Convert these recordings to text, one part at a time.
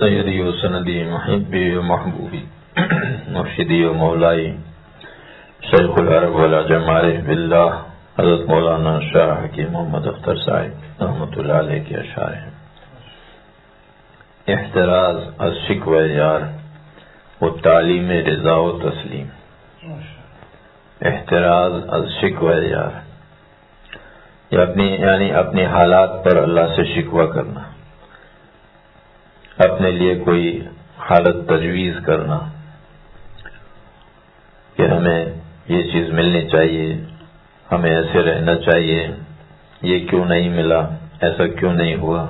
سیدی و سندی محبی و محبوبی مرشدی و مولائی شیخ العرب والعجم عارف باللہ حضرت مولانا شاہ حکیم محمد اختر صاحب رحمۃ اللہ علیہ کے اشعار ہیں۔ احتراز از شکوہ یار و تعلیم رضا و تسلیم۔ احتراز از شکوہ یار یعنی اپنے حالات پر اللہ سے شکوہ کرنا، اپنے لیے کوئی حالت تجویز کرنا کہ ہمیں یہ چیز ملنی چاہیے، ہمیں ایسے رہنا چاہیے، یہ کیوں نہیں ملا، ایسا کیوں نہیں ہوا۔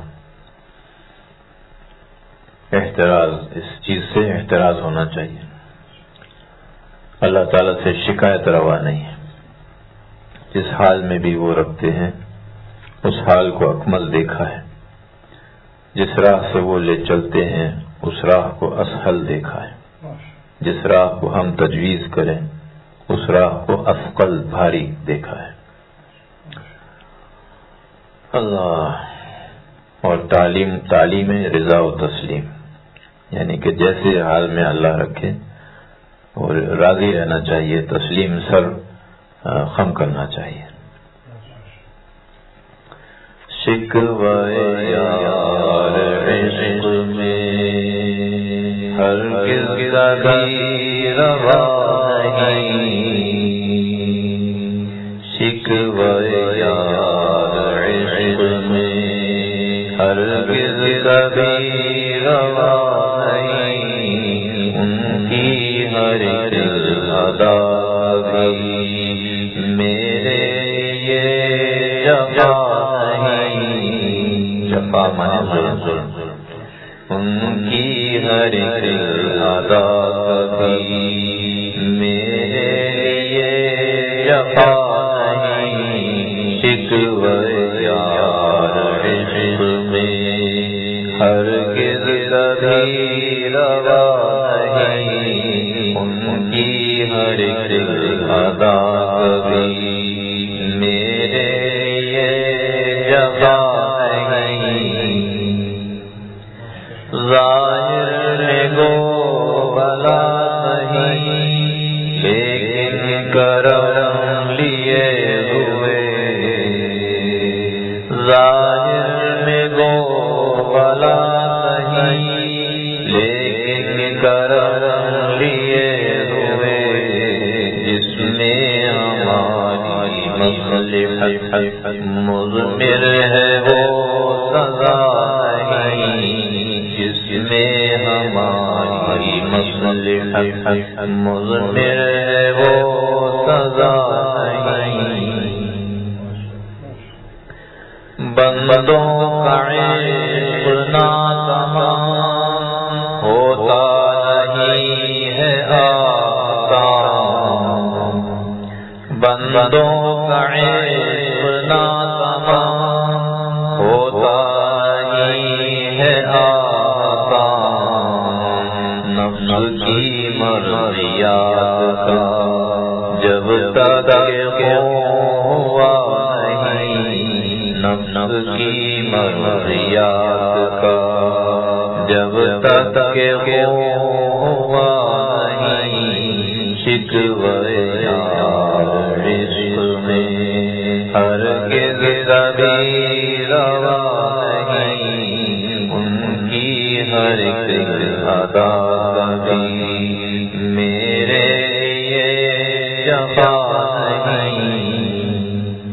احتراز، اس چیز سے احتراز ہونا چاہیے۔ اللہ تعالیٰ سے شکایت روا نہیں ہے۔ جس حال میں بھی وہ رکھتے ہیں اس حال کو اکمل دیکھا ہے، جس راہ سے وہ لے چلتے ہیں اس راہ کو اسہل دیکھا ہے، جس راہ کو ہم تجویز کریں اس راہ کو اثقل بھاری دیکھا ہے۔ اللہ۔ اور تعلیم رضا و تسلیم، یعنی کہ جیسے حال میں اللہ رکھے اور راضی رہنا چاہیے، تسلیم سر خم کرنا چاہیے۔ شکوہ یار عشق میں ہرگز کبھی روا نہیں، شکوہ یار عشق میں ہرگز کبھی روا نہیں، ان کی ہر ادا بھی میرے یہ جفا نہیں، جفا مانے ظلم، ان کی ہر ادا بھی میرے یہ جفا نہیں، شکوہ یار عشق میں ہرگز کبھی روا نہیں، ان کی ہر ادا بھی میرے یہ جفا نہیں، ظاہر میں گو بھلا نہیں لیکن کرم لیے ہوئے، ظاہر میں گو بھلا نہیں لیکن کرم لیے ہوئے، جس میں ہماری مصلحت مضمر ہے وہ سزا نہیں، جس میں ہماری مصلحت مضمر ہے وہ سزا نہیں، بندوں کا عشق ناتمام ہوتا نہیں ہے آسان، بندوں کا عشق ناتمام ہوتا نہیں ہے آسان، نفس کی مرضیات کا جب تک ہوا نہیں، نفس کی مرضیات کا جب تک ہوا نہیں، شکوہ یار عشق میں ہرگز کبھی روا نہیں، ان کی ہر ادا بھی میرے یہ جفا نہیں،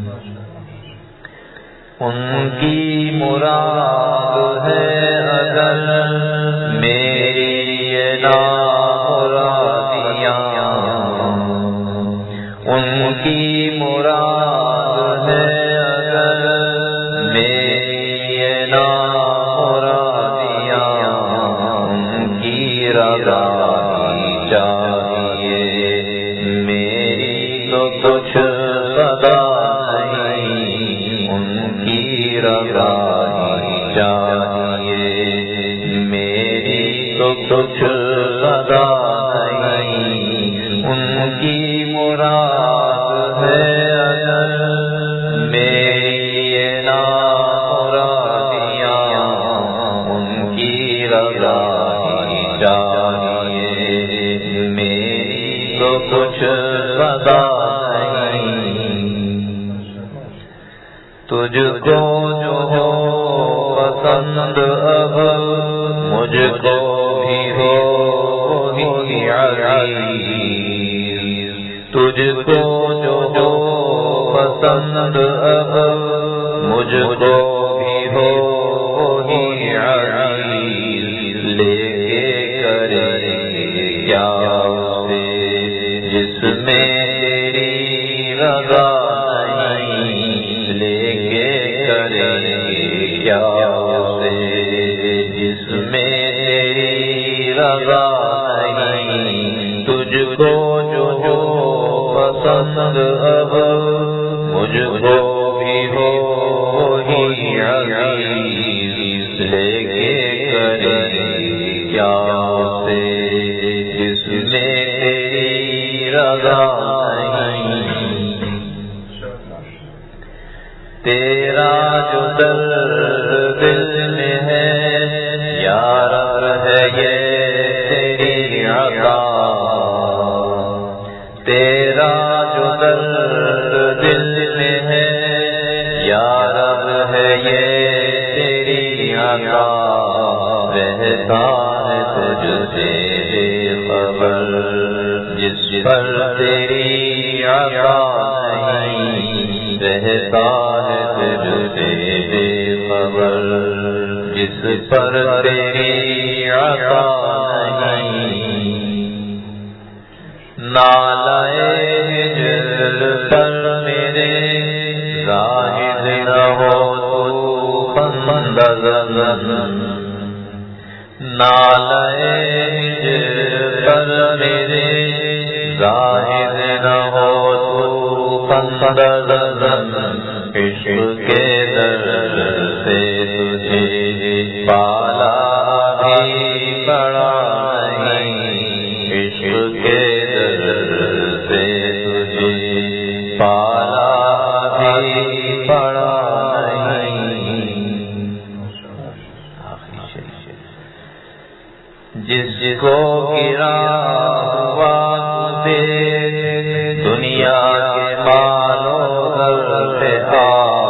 ان کی مراد ہے ازل میری یہ نامرادیاں، ان کی مراد ہے ازل میری یہ نامرادیاں، ان کی رضا چاہیے میری تو کچھ صدا نہیں، ان کی رضا چاہیے میری تو کچھ صدا نہیں، ان کی مراد ہے ازل میری یہ نامرادیاں، ان کی رضا چاہیے میری تو کچھ صدا نہیں، تجھ کو جو ہو پسند اب مجھ کو بھی ہو وہی عزیز، تجھ کو جو ہو پسند اب مجھ کو بھی ہو وہی عزیز، لے کرے کیا سے جس میں تیری رضا نہیں، لے کرے کیا سے جس میں تیری رضا نہیں، تجھ کو جو ہو پسند اب مجھ کو بھی ہو وہی عزیز، لے کرے کیا سے جس میں تیری رضا نہیں، تیرا جو درد دل میں ہے یا رب ہے یہ تیری عطا، تیرا جو درد دل میں ہے یا رب ہے یہ تیری عطا، رہتا ہے تجھ سے بے خبر جس پر تیری عطا نہیں، رہتا ہے تجھ سے بے خبر جس پر تیری عطا نہیں، نالے ہجر پر میرے زاہد نہ ہو تو خندہ زن، نالے ہجر پر میرے زاہد نہ ہو تو خندہ زن، عشق کے در سے تجھے پالا بھی بڑا نہیں، عشق کے در سے تجھے پالا بھی بڑا نہیں، جس کو گرا ہوا تجھے دنیا کے مالوں پہ آ،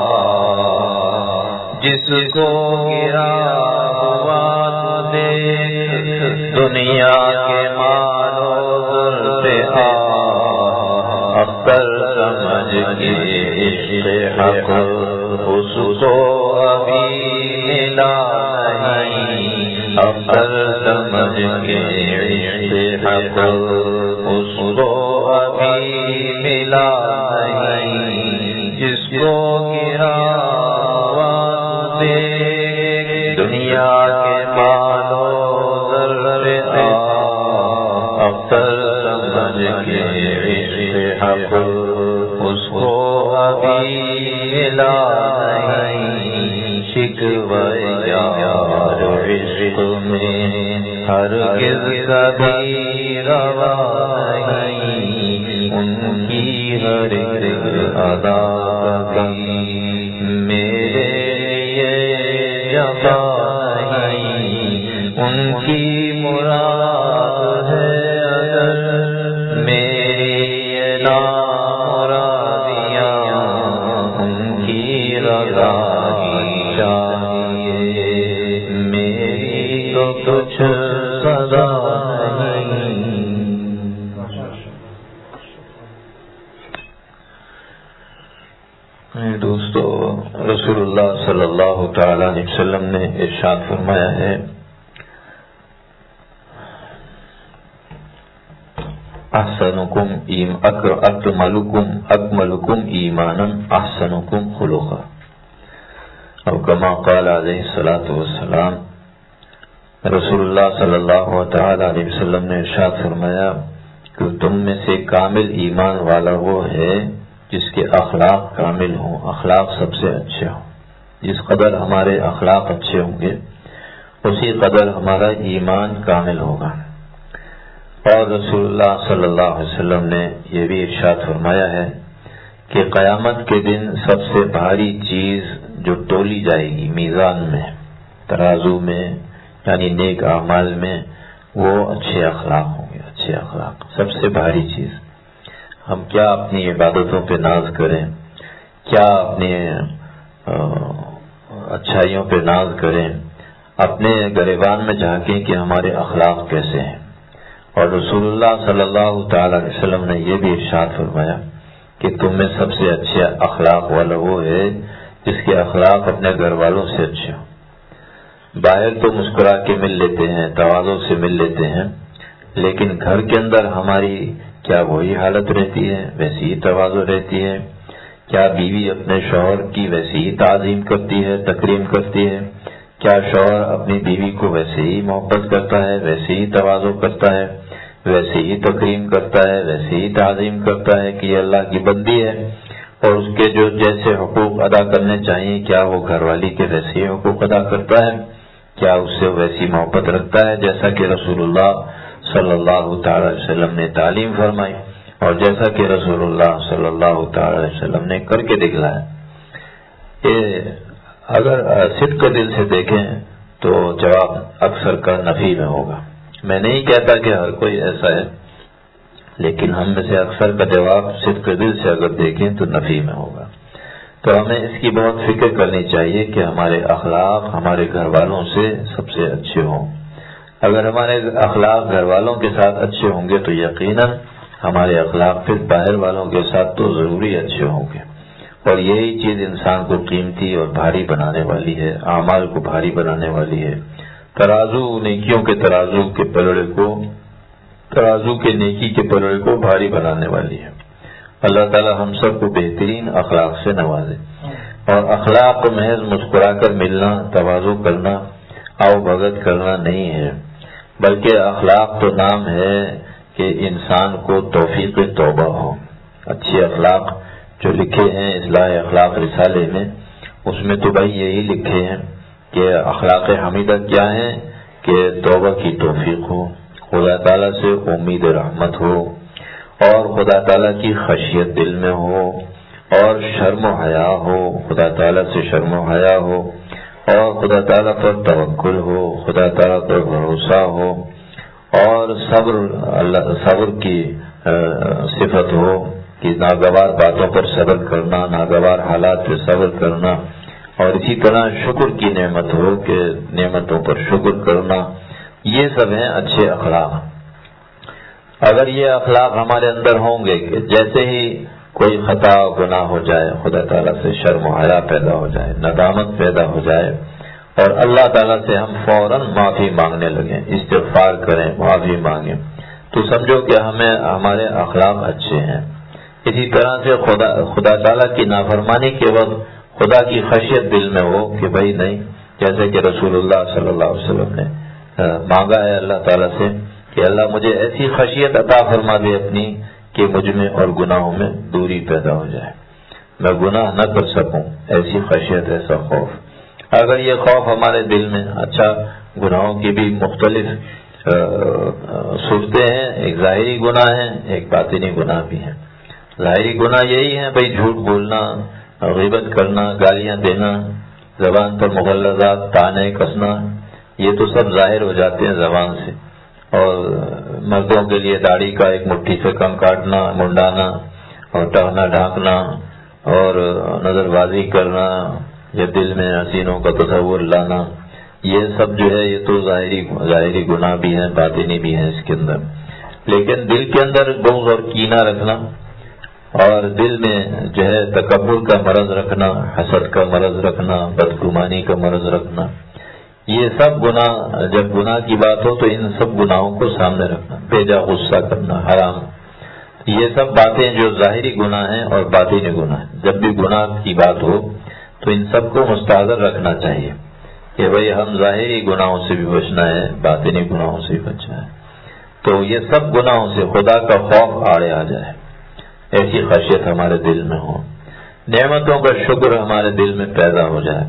جس کو گرا ہوا تجھے دنیا کے مالوں پہ آ، اختر سمجھ کے عشق حق اس کو ابھی ملا نہیں، اختر سمجھ کے عشق حق اس کو ابھی ملا نہیں، جس کو گرا ہوا تجھے دنیا کے مالوں ذرے آ، اختر سمجھ کے عشق حق اس کو ابھی ملا نہیں، شکوہ یار عشق میں ہرگز کبھی روا نہیں، ان کی ہر ایک ادا کبھی میرے لیے جفا نہیں، ان کی مراد ہے اگر میری نامرادیاں، ان کی رضا ہی چاہیے میری تو کچھ صدا نہیں۔ دوستو، رسول اللہ صلی اللہ تعالی علیہ وسلم نے ارشاد فرمایا ہے احسنکم اکملکم ایمانا احسنکم خلقا، اور کما قال علیہ الصلوۃ والسلام، رسول اللہ صلی اللہ تعالی علیہ وسلم نے ارشاد فرمایا کہ تم میں سے کامل ایمان والا وہ ہے جس کے اخلاق کامل ہوں، اخلاق سب سے اچھے ہوں۔ جس قدر ہمارے اخلاق اچھے ہوں گے اسی قدر ہمارا ایمان کامل ہوگا۔ اور رسول اللہ صلی اللہ علیہ وسلم نے یہ بھی ارشاد فرمایا ہے کہ قیامت کے دن سب سے بھاری چیز جو تولی جائے گی میزان میں، ترازو میں، یعنی نیک اعمال میں، وہ اچھے اخلاق ہوں گے. اچھے اخلاق سب سے بھاری چیز. ہم کیا اپنی عبادتوں پہ ناز کریں, کیا اپنی اچھائیوں پہ ناز کریں, اپنے گریبان میں جھانکیں کہ ہمارے اخلاق کیسے ہیں. اور رسول اللہ صلی اللہ تعالی علیہ وسلم نے یہ بھی ارشاد فرمایا کہ تم میں سب سے اچھے اخلاق والا وہ ہے جس کے اخلاق اپنے گھر والوں سے اچھے ہوں. باہر تو مسکرا کے مل لیتے ہیں, تواضع سے مل لیتے ہیں, لیکن گھر کے اندر ہماری کیا وہی حالت رہتی ہے, ویسی ہی تواضع رہتی ہے؟ کیا بیوی اپنے شوہر کی ویسی ہی تعظیم کرتی ہے, تکریم کرتی ہے؟ کیا شوہر اپنی بیوی کو ویسے ہی محبت کرتا ہے, ویسے ہی تواضع کرتا ہے, ویسے ہی تکریم کرتا ہے, ویسے ہی تعظیم کرتا ہے کہ یہ اللہ کی بندی ہے اور اس کے جو جیسے حقوق ادا کرنے چاہیے کیا وہ گھر والی کے ویسے ہی حقوق ادا کرتا ہے؟ کیا اس سے ویسی محبت رکھتا ہے جیسا کہ رسول اللہ صلی اللہ تعالی علیہ وسلم نے تعلیم فرمائی اور جیسا کہ رسول اللہ صلی اللہ تعالی علیہ وسلم نے کر کے دکھلایا؟ یہ اگر صدق دل سے دیکھیں تو جواب اکثر کا نفی میں ہوگا. میں نہیں کہتا کہ ہر کوئی ایسا ہے, لیکن ہم میں سے اکثر کا جواب صدق دل سے اگر دیکھیں تو نفی میں ہوگا. تو ہمیں اس کی بہت فکر کرنی چاہیے کہ ہمارے اخلاق ہمارے گھر والوں سے سب سے اچھے ہوں. اگر ہمارے اخلاق گھر والوں کے ساتھ اچھے ہوں گے تو یقیناً ہمارے اخلاق پھر باہر والوں کے ساتھ تو ضروری اچھے ہوں گے. اور یہی چیز انسان کو قیمتی اور بھاری بنانے والی ہے, اعمال کو بھاری بنانے والی ہے. ترازو نیکیوں کے ترازو کے پلڑے کو, ترازو کے نیکی کے پلڑے کو بھاری بنانے والی ہے. اللہ تعالی ہم سب کو بہترین اخلاق سے نوازے. اور اخلاق کو محض مسکرا کر ملنا, تواضع کرنا, آؤ بھگت کرنا نہیں ہے, بلکہ اخلاق تو نام ہے کہ انسان کو توفیق توبہ ہو. اچھے اخلاق جو لکھے ہیں اصلاح اخلاق رسالے میں, اس میں تو بھائی یہی لکھے ہیں کہ اخلاق حمیدہ کیا ہیں کہ توبہ کی توفیق ہو, خدا تعالیٰ سے امید رحمت ہو, اور خدا تعالیٰ کی خشیت دل میں ہو, اور شرم و حیا ہو, خدا تعالیٰ سے شرم و حیا ہو, اور خدا تعالیٰ پر توکل ہو, خدا تعالیٰ پر بھروسہ ہو, اور صبر کی صفت ہو کہ ناگوار باتوں پر صبر کرنا, ناگوار حالات پہ صبر کرنا, اور اسی طرح شکر کی نعمت ہو کہ نعمتوں پر شکر کرنا. یہ سب ہیں اچھے اخلاق. اگر یہ اخلاق ہمارے اندر ہوں گے کہ جیسے ہی کوئی خطا گناہ ہو جائے خدا تعالیٰ سے شرم و حیا پیدا ہو جائے, ندامت پیدا ہو جائے, اور اللہ تعالیٰ سے ہم فوراً معافی مانگنے لگیں, استغفار کریں, معافی مانگیں, تو سمجھو کہ ہمیں ہمارے اخلاق اچھے ہیں. اسی طرح سے خدا تعالیٰ کی نافرمانی کے وقت خدا کی خشیت دل میں ہو کہ بھائی نہیں, جیسے کہ رسول اللہ صلی اللہ علیہ وسلم نے مانگا ہے اللہ تعالیٰ سے کہ اللہ مجھے ایسی خشیت عطا فرما دے اپنی کہ مجھ میں اور گناہوں میں دوری پیدا ہو جائے, میں گناہ نہ کر سکوں, ایسی خشیت, ایسا خوف. اگر یہ خوف ہمارے دل میں, اچھا گناہوں کی بھی مختلف صورتیں ہیں, ایک ظاہری گناہ ہے, ایک باطنی گناہ بھی ہے. ظاہری گناہ یہی ہے بھائی جھوٹ بولنا, غیبت کرنا, گالیاں دینا, زبان پر مغلظات, تانے کسنا, یہ تو سب ظاہر ہو جاتے ہیں زبان سے. اور مردوں کے لیے داڑھی کا ایک مٹھی سے کم کاٹنا, منڈانا, اور ٹہنا ڈھانکنا, اور نظر بازی کرنا, یا دل میں حسینوں کا تصور لانا, یہ سب جو ہے یہ تو ظاہری گناہ بھی ہیں, باطنی بھی ہیں اس کے اندر. لیکن دل کے اندر بغض اور کینہ رکھنا, اور دل میں جو ہے تکبر کا مرض رکھنا, حسد کا مرض رکھنا, بدگمانی کا مرض رکھنا, یہ سب گناہ, جب گناہ کی بات ہو تو ان سب گناہوں کو سامنے رکھنا. بےجا غصہ کرنا, حرام, یہ سب باتیں جو ظاہری گناہ ہیں اور باطنی گناہ ہیں. جب بھی گناہ کی بات ہو تو ان سب کو مستحضر رکھنا چاہیے کہ بھئی ہم ظاہری گناہوں سے بھی بچنا ہے, باطنی گناہوں سے بھی بچنا ہے. تو یہ سب گناہوں سے خدا کا خوف آڑے آ جائے, ایسی خشیت ہمارے دل میں ہو, نعمتوں کا شکر ہمارے دل میں پیدا ہو جائے,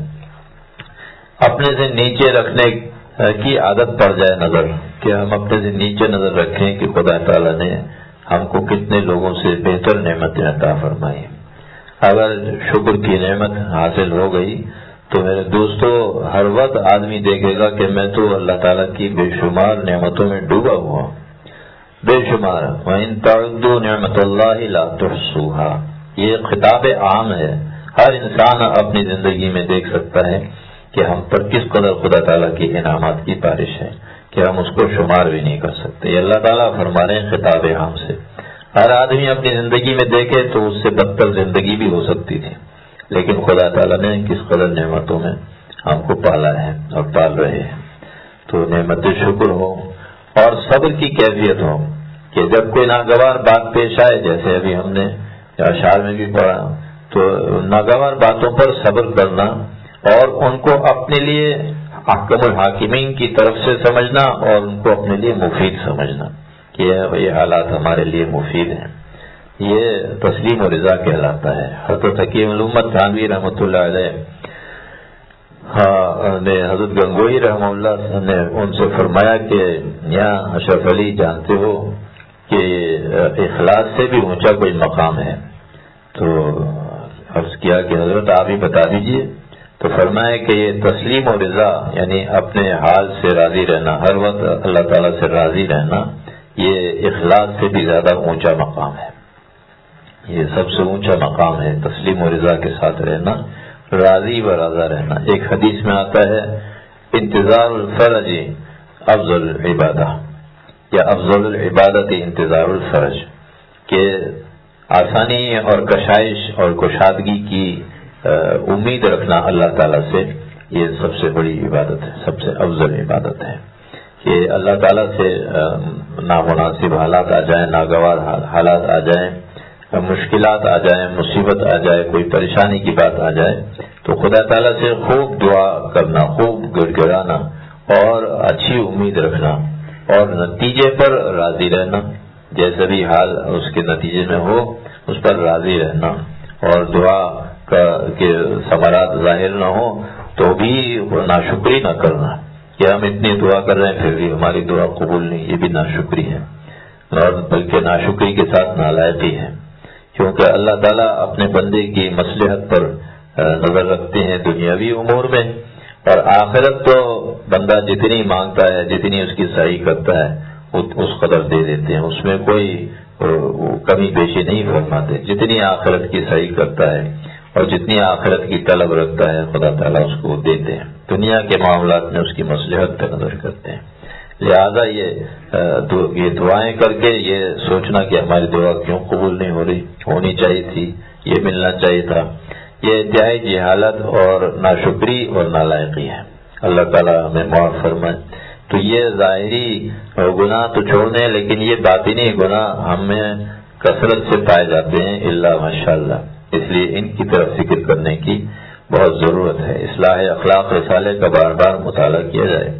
اپنے سے نیچے رکھنے کی عادت پڑ جائے نظر, کہ ہم اپنے سے نیچے نظر رکھیں کہ خدا تعالیٰ نے ہم کو کتنے لوگوں سے بہتر نعمتیں عطا فرمائی. اگر شکر کی نعمت حاصل ہو گئی تو میرے دوستو ہر وقت آدمی دیکھے گا کہ میں تو اللہ تعالیٰ کی بے شمار نعمتوں میں ڈوبا ہوا ہوں، بے شمار. وَإِن تَعُدُّوا نِعْمَةَ اللَّهِ لَا تُحْصُوهَا، یہ خطاب عام ہے. ہر انسان اپنی زندگی میں دیکھ سکتا ہے کہ ہم پر کس قدر خدا تعالیٰ کی انعامات کی بارش ہے کہ ہم اس کو شمار بھی نہیں کر سکتے. یہ اللہ تعالیٰ فرما رہے ہیں خطاب عام سے. ہر آدمی اپنی زندگی میں دیکھے تو اس سے بدتر زندگی بھی ہو سکتی تھی، لیکن خدا تعالیٰ نے کس قدر نعمتوں میں ہم کو پالا ہے اور پال رہے ہیں. تو نعمت شکر ہو اور صبر کی کیفیت ہو کہ جب کوئی ناگوار بات پیش آئے، جیسے ابھی ہم نے اشعار میں بھی پڑھا، تو ناگوار باتوں پر صبر کرنا اور ان کو اپنے لیے احکم الحاکمین کی طرف سے سمجھنا اور ان کو اپنے لیے مفید سمجھنا کہ یہ حالات ہمارے لیے مفید ہیں. یہ تسلیم و رضا کہلاتا ہے. حضرت حکیم الامت تھانوی رحمۃ اللہ علیہ نے حضرت گنگوئی رحمہ اللہ نے ان سے فرمایا کہ یہاں اشرف علی جانتے ہو کہ اخلاص سے بھی اونچا کوئی مقام ہے. تو عرض کیا کہ حضرت آپ ہی بتا دیجئے. تو فرمایا کہ یہ تسلیم و رضا یعنی اپنے حال سے راضی رہنا، ہر وقت اللہ تعالیٰ سے راضی رہنا، یہ اخلاص سے بھی زیادہ اونچا مقام ہے. یہ سب سے اونچا مقام ہے، تسلیم و رضا کے ساتھ رہنا، راضی و راضا رہنا. ایک حدیث میں آتا ہے انتظار الفرج افضل العبادہ یا افضل العبادت انتظار الفرج، کہ آسانی اور کشائش اور کشادگی کی امید رکھنا اللہ تعالیٰ سے، یہ سب سے بڑی عبادت ہے، سب سے افضل عبادت ہے. کہ اللہ تعالیٰ سے نامناسب حالات آ جائیں، ناگوار حالات آ جائیں، مشکلات آ جائیں، مصیبت آ جائے، کوئی پریشانی کی بات آ جائے تو خدا تعالیٰ سے خوب دعا کرنا، خوب گڑ گڑانا اور اچھی امید رکھنا اور نتیجے پر راضی رہنا. جیسے بھی حال اس کے نتیجے میں ہو اس پر راضی رہنا اور دعا کے ثمرات ظاہر نہ ہو تو بھی ناشکری نہ کرنا کہ ہم اتنی دعا کر رہے ہیں پھر بھی ہماری دعا قبول نہیں، یہ بھی ناشکری ہے اور بلکہ ناشکری کے ساتھ نالائقی ہے. کیونکہ اللہ تعالیٰ اپنے بندے کی مصلحت پر نظر رکھتے ہیں دنیاوی امور میں، اور آخرت تو بندہ جتنی مانگتا ہے، جتنی اس کی صحیح کرتا ہے اس قدر دے دیتے ہیں. اس میں کوئی کمی بیشی نہیں فرماتے. جتنی آخرت کی صحیح کرتا ہے اور جتنی آخرت کی طلب رکھتا ہے خدا تعالیٰ اس کو دیتے ہیں. دنیا کے معاملات میں اس کی مصلحت پر نظر کرتے ہیں. لہذا یہ دعائیں کر کے یہ سوچنا کہ ہماری دعا کیوں قبول نہیں ہو رہی، ہونی چاہیے تھی، یہ ملنا چاہیے تھا، یہ انتہائی جہالت اور ناشکری اور نالائقی ہے. اللہ تعالیٰ ہمیں معاف فرمائے. تو یہ ظاہری گناہ تو چھوڑنے، لیکن یہ باطنی گناہ ہمیں کثرت سے پائے جاتے ہیں الا ماشاءاللہ. اس لیے ان کی طرف فکر کرنے کی بہت ضرورت ہے. اصلاح اخلاق رسالے کا بار بار مطالعہ کیا جائے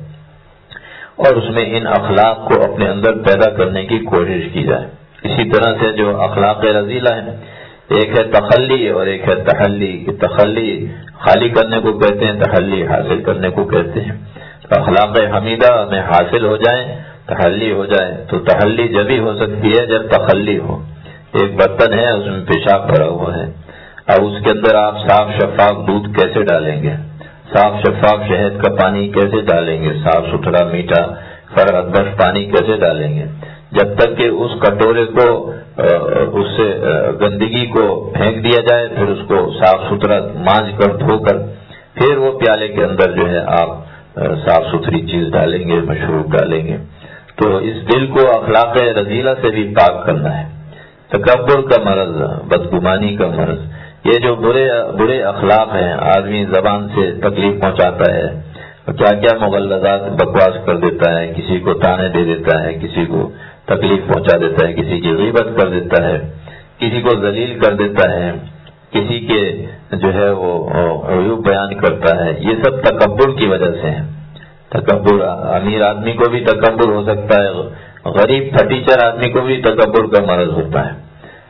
اور اس میں ان اخلاق کو اپنے اندر پیدا کرنے کی کوشش کی جائے. اسی طرح سے جو اخلاق رذیلہ ہیں، ایک ہے تخلی اور ایک ہے تحلی. تخلی خالی کرنے کو کہتے ہیں، تحلی حاصل کرنے کو کہتے ہیں. اخلاق حمیدہ میں حاصل ہو جائیں، تحلی ہو جائے. تو تحلی جب ہی ہو سکتی ہے جب تخلی ہو. ایک برتن ہے اس میں پیشاب بھرا ہوا ہے، اب اس کے اندر آپ صاف شفاف دودھ کیسے ڈالیں گے، صاف شفاف شہد کا پانی کیسے ڈالیں گے، صاف ستھرا میٹھا فرحت بخش پانی کیسے ڈالیں گے؟ جب تک کہ اس کٹورے کو اس سے گندگی کو پھینک دیا جائے، پھر اس کو صاف ستھرا مانج کر دھو کر پھر وہ پیالے کے اندر جو ہے آپ صاف ستھری چیز ڈالیں گے، مشروب ڈالیں گے. تو اس دل کو اخلاق رذیلہ سے بھی پاک کرنا ہے. تکبر کا مرض، بدگمانی کا مرض، یہ جو برے اخلاق ہیں، آدمی زبان سے تکلیف پہنچاتا ہے، کیا کیا مغلظات بکواس کر دیتا ہے، کسی کو تانے دے دیتا ہے، کسی کو تکلیف پہنچا دیتا ہے، کسی کی غیبت کر دیتا ہے، کسی کو ذلیل کر دیتا ہے، کسی کے جو ہے وہ عیوب بیان کرتا ہے. یہ سب تکبر کی وجہ سے ہے. تکبر، امیر آدمی کو بھی تکبر ہو سکتا ہے، غریب پھٹیچر آدمی کو بھی تکبر کا مرض ہوتا ہے.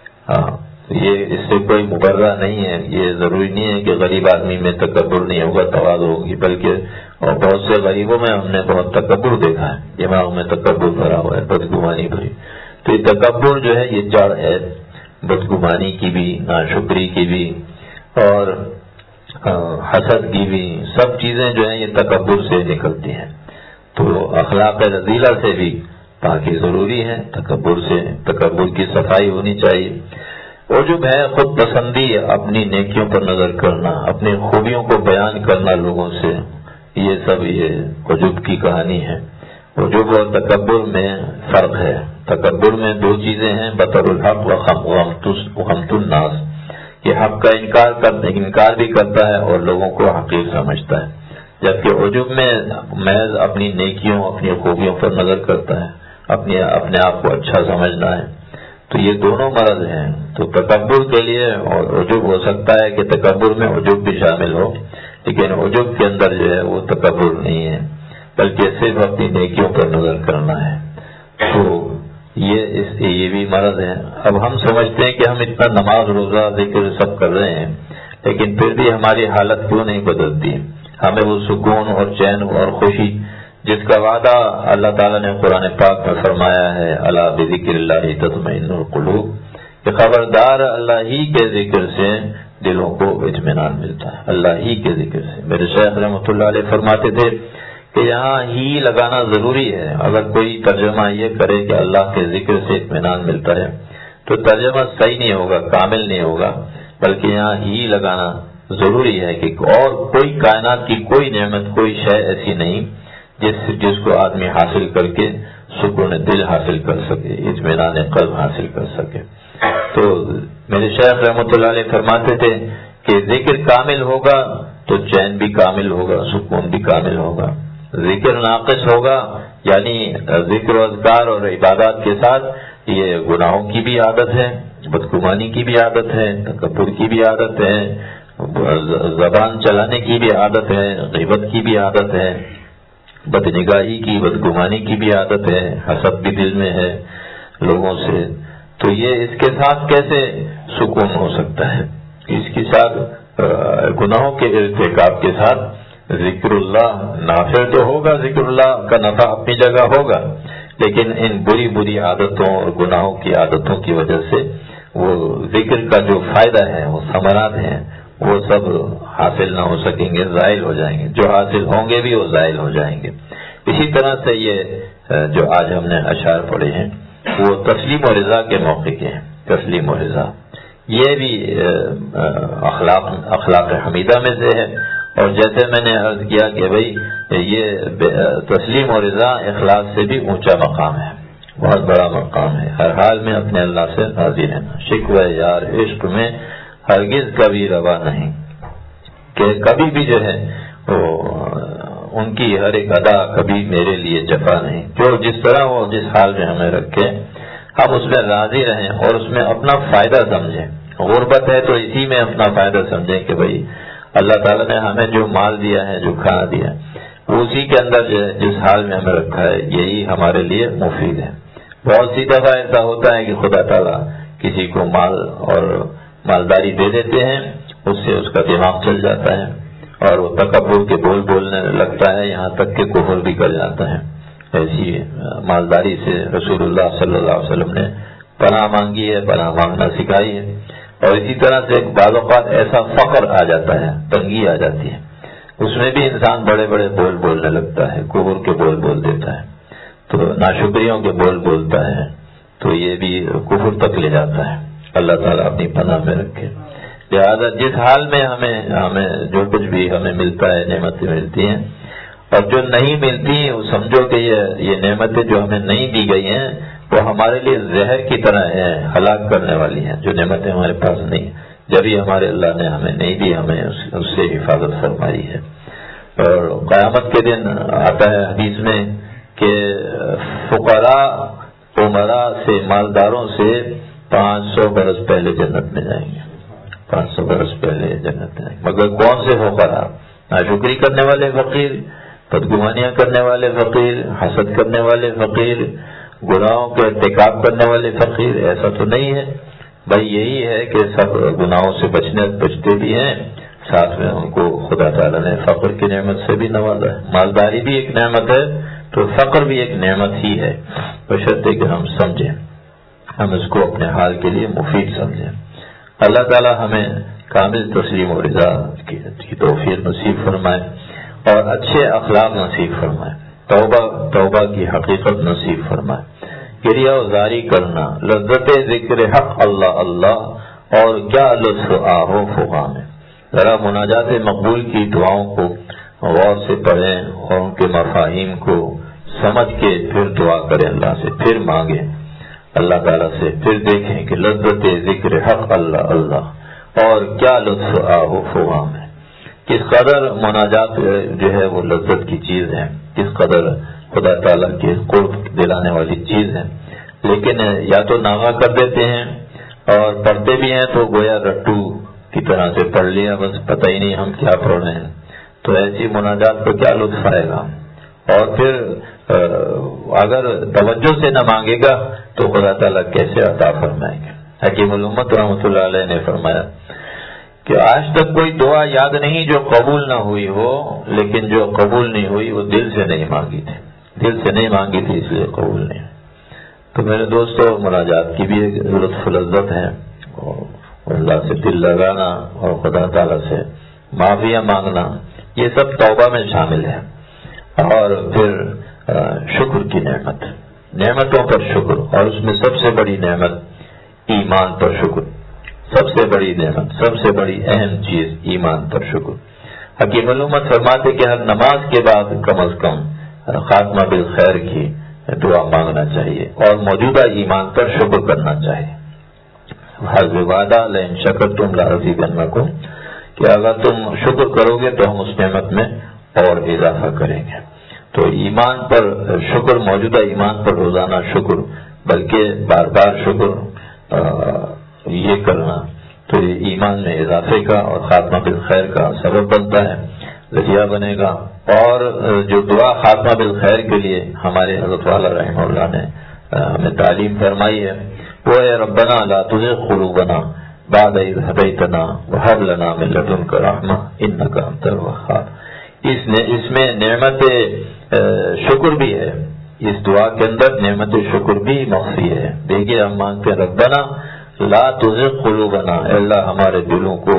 یہ اس سے کوئی مبرہ نہیں ہے. یہ ضروری نہیں ہے کہ غریب آدمی میں تکبر نہیں ہوگا، تواضع ہوگی، بلکہ بہت سے غریبوں میں ہم نے بہت تکبر دیکھا ہے، دماغ میں تکبر بھرا ہوا ہے، بدگمانی بھری. تو یہ تکبر جو ہے یہ جڑ ہے بدگمانی کی بھی، ناشکری کی بھی. اور حسد کی بھی سب چیزیں جو ہیں یہ تکبر سے نکلتی ہیں. تو اخلاق رذیلہ سے بھی پاکی ضروری ہے. تکبر کی صفائی ہونی چاہیے. عجب ہے خود پسندی، اپنی نیکیوں پر نظر کرنا، اپنی خوبیوں کو بیان کرنا لوگوں سے، یہ سب یہ عجب کی کہانی ہے. عجب اور تکبر میں فرق ہے. تکبر میں دو چیزیں ہیں، بطر الحق و غمت الناس. یہ حق کا انکار بھی کرتا ہے اور لوگوں کو حقیر سمجھتا ہے. جبکہ عجب میں محض اپنی نیکیوں، اپنی خوبیوں پر نظر کرتا ہے، اپنے آپ کو اچھا سمجھنا ہے. تو یہ دونوں مرض ہیں. تو تکبر کے لیے اور عجب ہو سکتا ہے کہ تکبر میں عجب بھی شامل ہو، لیکن عجب کے اندر جو ہے وہ تکبر نہیں ہے، بلکہ صرف اپنی نیکیوں پر نظر کرنا ہے. تو یہ بھی مرض ہے. اب ہم سمجھتے ہیں کہ ہم اتنا نماز روزہ ذکر سب کر رہے ہیں، لیکن پھر بھی ہماری حالت کیوں نہیں بدلتی؟ ہمیں وہ سکون اور چین اور خوشی جس کا وعدہ اللہ تعالیٰ نے قرآن پاک میں فرمایا ہے، الا بذکر اللہ تطمئن القلوب، کہ خبردار اللہ ہی کے ذکر سے دلوں کو اطمینان ملتا ہے. اللہ ہی کے ذکر سے. میرے شیخ رحمۃ اللہ علیہ فرماتے تھے کہ یہاں ہی لگانا ضروری ہے. اگر کوئی ترجمہ یہ کرے کہ اللہ کے ذکر سے اطمینان ملتا ہے تو ترجمہ صحیح نہیں ہوگا، کامل نہیں ہوگا، بلکہ یہاں ہی لگانا ضروری ہے کہ اور کوئی کائنات کی کوئی نعمت، کوئی شے ایسی نہیں جس کو آدمی حاصل کر کے سکون دل حاصل کر سکے، اطمینان قلب حاصل کر سکے. تو میرے شیخ رحمۃ اللہ علیہ فرماتے تھے کہ ذکر کامل ہوگا تو چین بھی کامل ہوگا، سکون بھی کامل ہوگا. ذکر ناقص ہوگا یعنی ذکر و اذکار اور عبادات کے ساتھ یہ گناہوں کی بھی عادت ہے، بدگمانی کی بھی عادت ہے، تکبر کی بھی عادت ہے، زبان چلانے کی بھی عادت ہے، غیبت کی بھی عادت ہے، بدنگاہی کی، بدگمانی کی بھی عادت ہے، حسد بھی دل میں ہے لوگوں سے. تو یہ اس کے ساتھ کیسے سکون ہو سکتا ہے؟ اس کے ساتھ گناہوں کے ارتکاب کے ساتھ ذکر اللہ نافع تو ہوگا، ذکر اللہ کا نفع اپنی جگہ ہوگا، لیکن ان بری عادتوں اور گناہوں کی عادتوں کی وجہ سے وہ ذکر کا جو فائدہ ہے، وہ ثمرات ہیں، وہ سب حاصل نہ ہو سکیں گے، زائل ہو جائیں گے. جو حاصل ہوں گے بھی وہ زائل ہو جائیں گے. اسی طرح سے یہ جو آج ہم نے اشعار پڑھے ہیں وہ تسلیم و رضا کے موقع کے ہیں. تسلیم و رضا یہ بھی اخلاق حمیدہ میں سے ہے. اور جیسے میں نے عرض کیا کہ بھئی یہ تسلیم و رضا اخلاص سے بھی اونچا مقام ہے، بہت بڑا مقام ہے. ہر حال میں اپنے اللہ سے راضی رہنا. شکوہ یار عشق میں ہرگز کبھی روا نہیں، کہ کبھی بھی جو ہے وہ ان کی ہر ایک ادا کبھی میرے لیے جفا نہیں. جو جس طرح وہ جس حال میں ہمیں رکھے ہم اس میں راضی رہیں اور اس میں اپنا فائدہ سمجھیں. غربت ہے تو اسی میں اپنا فائدہ سمجھیں کہ بھئی اللہ تعالیٰ نے ہمیں جو مال دیا ہے، جو کھانا دیا ہے، وہ اسی کے اندر جو ہے جس حال میں ہمیں رکھا ہے یہی ہمارے لیے مفید ہے. بہت سی دفعہ ایسا ہوتا ہے کہ خدا تعالیٰ کسی کو مال اور مالداری دے دیتے ہیں، اس سے اس کا دماغ چل جاتا ہے اور وہ تکبر کے بول بولنے لگتا ہے، یہاں تک کہ کفر بھی کر جاتا ہے. ایسی مالداری سے رسول اللہ صلی اللہ علیہ وسلم نے پناہ مانگی ہے، پناہ مانگنا سکھائی ہے. اور اسی طرح سے بعض اوقات ایسا فقر آ جاتا ہے، تنگی آ جاتی ہے، اس میں بھی انسان بڑے بڑے بول بولنے لگتا ہے، کفر کے بول بول دیتا ہے، تو ناشکریوں کے بول بولتا ہے، تو یہ بھی کفر تک لے جاتا ہے. اللہ تعالیٰ اپنی پناہ میں رکھے. لہٰذا جس حال میں ہمیں جو کچھ بھی ہمیں ملتا ہے، نعمتیں ملتی ہیں، اور جو نہیں ملتی وہ سمجھو کہ یہ نعمتیں جو ہمیں نہیں دی گئی ہیں وہ ہمارے لیے زہر کی طرح ہیں، ہلاک کرنے والی ہیں. جو نعمتیں ہمارے پاس نہیں، جب ہی ہمارے اللہ نے ہمیں نہیں دی، ہمیں اس سے حفاظت فرمائی ہے. اور قیامت کے دن آتا ہے حدیث میں کہ فقراء عمراء سے، مالداروں سے 500 برس پہلے جنت میں جائیں گے. 500 برس پہلے جنت میں. مگر کون سے فقراء؟ ناشکری کرنے والے فقیر، بدگمانیاں کرنے والے فقیر، حسد کرنے والے فقیر، گناہوں کے ارتکاب کرنے والے فقیر. ایسا تو نہیں ہے بھائی. یہی ہے کہ سب گناہوں سے بچتے بھی ہیں، ساتھ میں ان کو خدا تعالیٰ نے فقر کی نعمت سے بھی نوازا ہے. مالداری بھی ایک نعمت ہے تو فقر بھی ایک نعمت ہی ہے، بشرطے کہ ہم سمجھیں، ہم اس کو اپنے حال کے لیے مفید سمجھیں. اللہ تعالیٰ ہمیں کامل تسلیم و رضا کی توفیق نصیب فرمائے اور اچھے اخلاق نصیب فرمائے، توبہ کی حقیقت نصیب فرمائے، گریہ وزاری کرنا، لذت ذکر حق اللہ اللہ اور کیا لطف آہو فغاں میں۔ ذرا مناجات مقبول کی دعاؤں کو غور سے پڑھیں اور ان کے مفاہیم کو سمجھ کے پھر دعا کریں اللہ سے، پھر مانگیں اللہ تعالیٰ سے، پھر دیکھیں کہ لذت ذکر حق اللہ اللہ اور کیا لطف آہو فغاں میں۔ کس قدر مناجات جو ہے وہ لذت کی چیز ہے، کس قدر خدا تعالیٰ کے قرب دلانے والی چیز ہے، لیکن یا تو ناغہ کر دیتے ہیں اور پڑھتے بھی ہیں تو گویا رٹو کی طرح سے پڑھ لیا، بس پتہ ہی نہیں ہم کیا پڑھ رہے ہیں، تو ایسی مناجات کو کیا لطف آئے گا۔ اور پھر اگر توجہ سے نہ مانگے گا تو خدا تعالیٰ کیسے عطا فرمائیں گے۔ حکیم الامت رحمۃ اللہ علیہ نے فرمایا کہ آج تک کوئی دعا یاد نہیں جو قبول نہ ہوئی ہو، لیکن جو قبول نہیں ہوئی وہ دل سے نہیں مانگی تھی، دل سے نہیں مانگی تھی اس لیے قبول نہیں۔ تو میرے دوستو، مناجات کی بھی ایک لطف لذت ہے، اور اللہ سے دل لگانا اور خدا تعالیٰ سے معافیاں مانگنا، یہ سب توبہ میں شامل ہے۔ اور پھر شکر کی نعمت، نعمتوں پر شکر، اور اس میں سب سے بڑی نعمت ایمان پر شکر، سب سے بڑی نعمت، سب سے بڑی اہم چیز ایمان پر شکر۔ حکیم الامت فرماتے کہ ہر نماز کے بعد کم از کم خاتمہ بالخیر کی دعا مانگنا چاہیے اور موجودہ ایمان پر شکر کرنا چاہیے۔ حض وعدہ لئن شکرتم لازیدنکم، کہ اگر تم شکر کرو گے تو ہم اس نعمت میں اور اضافہ کریں گے۔ تو ایمان پر شکر، موجودہ ایمان پر روزانہ شکر، بلکہ بار بار شکر یہ کرنا تو یہ ایمان میں اضافے کا اور خاتمہ بالخیر کا سبب بنتا ہے، ذریعہ بنے گا۔ اور جو دعا خاتمہ بالخیر کے لیے ہمارے حضرت والا رحمہ اللہ نے ہمیں تعلیم فرمائی ہے وہ ہے ربنا لا تزغ قلوبنا بعد اذ ہدیتنا وہب لنا من لدنک رحمہ انک انت الوہاب۔ اس میں نعمت شکر بھی ہے، اس دعا کے اندر نعمت شکر بھی مخفی ہے۔ دیکھیے ہم مانگتے ہیں ربنا لا تزغ قلوبنا، اے اللہ ہمارے دلوں کو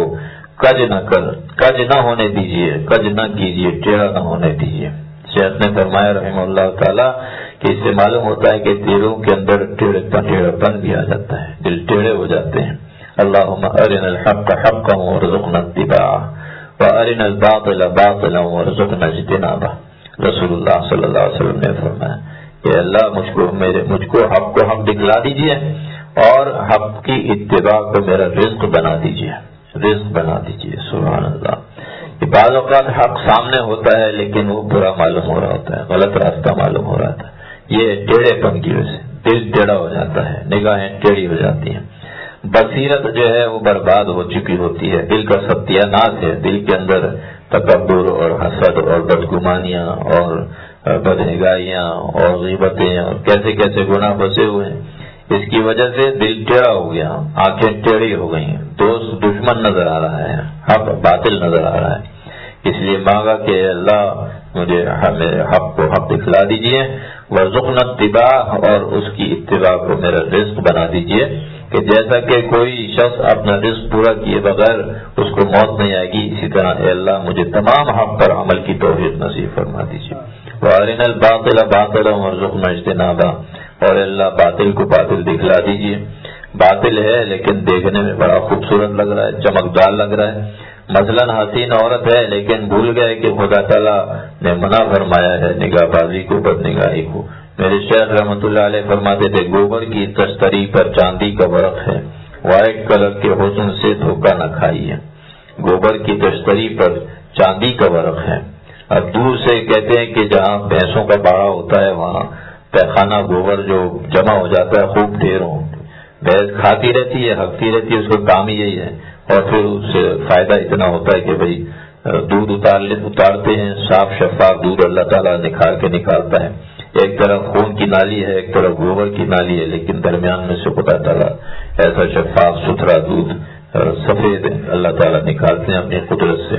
کج نہ ہونے دیجیے، کج نہ کیجیے، ٹیڑھا نہ ہونے دیجیے۔ شیخ نے فرمایا رحمہ اللہ تعالیٰ کہ اس سے معلوم ہوتا ہے کہ دلوں کے اندر ٹیڑھاپن بھی آ جاتا ہے، دل ٹیڑھے ہو جاتے ہیں۔ اللہم ارنا الحق حقا وارزقنا اتباعہ وارنا الباطل باطلا وارزقنا اجتنابہ۔ رسول اللہ صلی اللہ علیہ وسلم نے فرمایا کہ اللہ مجھ کو حق کو حق دکھلا دیجیے اور حق کی اتباع کو میرا رزق بنا دیجیے، رزق بنا دیجیے۔ سبحان اللہ۔ کہ بعض اوقات حق سامنے ہوتا ہے لیکن وہ برا معلوم ہو رہا ہوتا ہے، غلط راستہ معلوم ہو رہا تھا، یہ ٹیڑھے پن کی وجہ سے دل ٹیڑھا ہو جاتا ہے، نگاہیں ٹیڑھی ہو جاتی ہیں، بصیرت جو ہے وہ برباد ہو چکی ہوتی ہے، دل کا ستیہ ناش ہے، دل کے اندر تکبر اور حسد اور بدگمانیاں اور بدنگاہیاں اور غیبتیں اور کیسے کیسے گناہ بسے ہوئے ہیں۔ اس کی وجہ سے دل ٹیڑھا ہو گیا، آنکھیں ٹیڑھی ہو گئی، دوست دشمن نظر آ رہا ہے، حق باطل نظر آ رہا ہے۔ اس لیے مانگا کہ اللہ مجھے حق کو حق دکھلا دیجیے، وارزقنا اتباع، اور اس کی اتباع کو میرا رزق بنا دیجیے، کہ جیسا کہ کوئی شخص اپنا رزق پورا کیے بغیر اس کو موت نہیں آئے گی، اسی طرح اے اللہ مجھے تمام حق پر عمل کی توفیق نصیب فرما دیجیے۔ وارنا الباطل باطلا وارزقنا اجتنابہ، اور اللہ باطل کو باطل دکھلا دیجیے۔ باطل ہے لیکن دیکھنے میں بڑا خوبصورت لگ رہا ہے، چمکدار لگ رہا ہے، مثلاً حسین عورت ہے لیکن بھول گئے کہ خدا تعالیٰ نے منع فرمایا ہے نگاہ بازی کو، بد نگاہی کو۔ میرے شیخ رحمۃ اللہ علیہ فرماتے تھے گوبر کی تشتری پر چاندی کا ورق ہے، وائٹ کلر کے حسن سے دھوکہ نہ کھائیے۔ گوبر کی تشتری پر چاندی کا ورق ہے۔ اب دور سے کہتے ہیں کہ جہاں بھینسوں کا باڑا ہوتا ہے وہاں پیخانہ گوبر جو جمع ہو جاتا ہے خوب ڈھیروں، بھینس کھاتی رہتی ہے، ہکتی رہتی ہے، اس کا کام یہی ہے، اور پھر اس سے فائدہ اتنا ہوتا ہے کہ بھائی دودھ اتارتے ہیں، صاف شفاف دودھ اللہ تعالیٰ نکھار کے نکالتا ہے۔ ایک طرف خون کی نالی ہے، ایک طرف گوبر کی نالی ہے، لیکن درمیان میں سے خدا تعالیٰ ایسا شفاف ستھرا دودھ سفید اللہ تعالیٰ نکالتے ہیں اپنی قدرت سے۔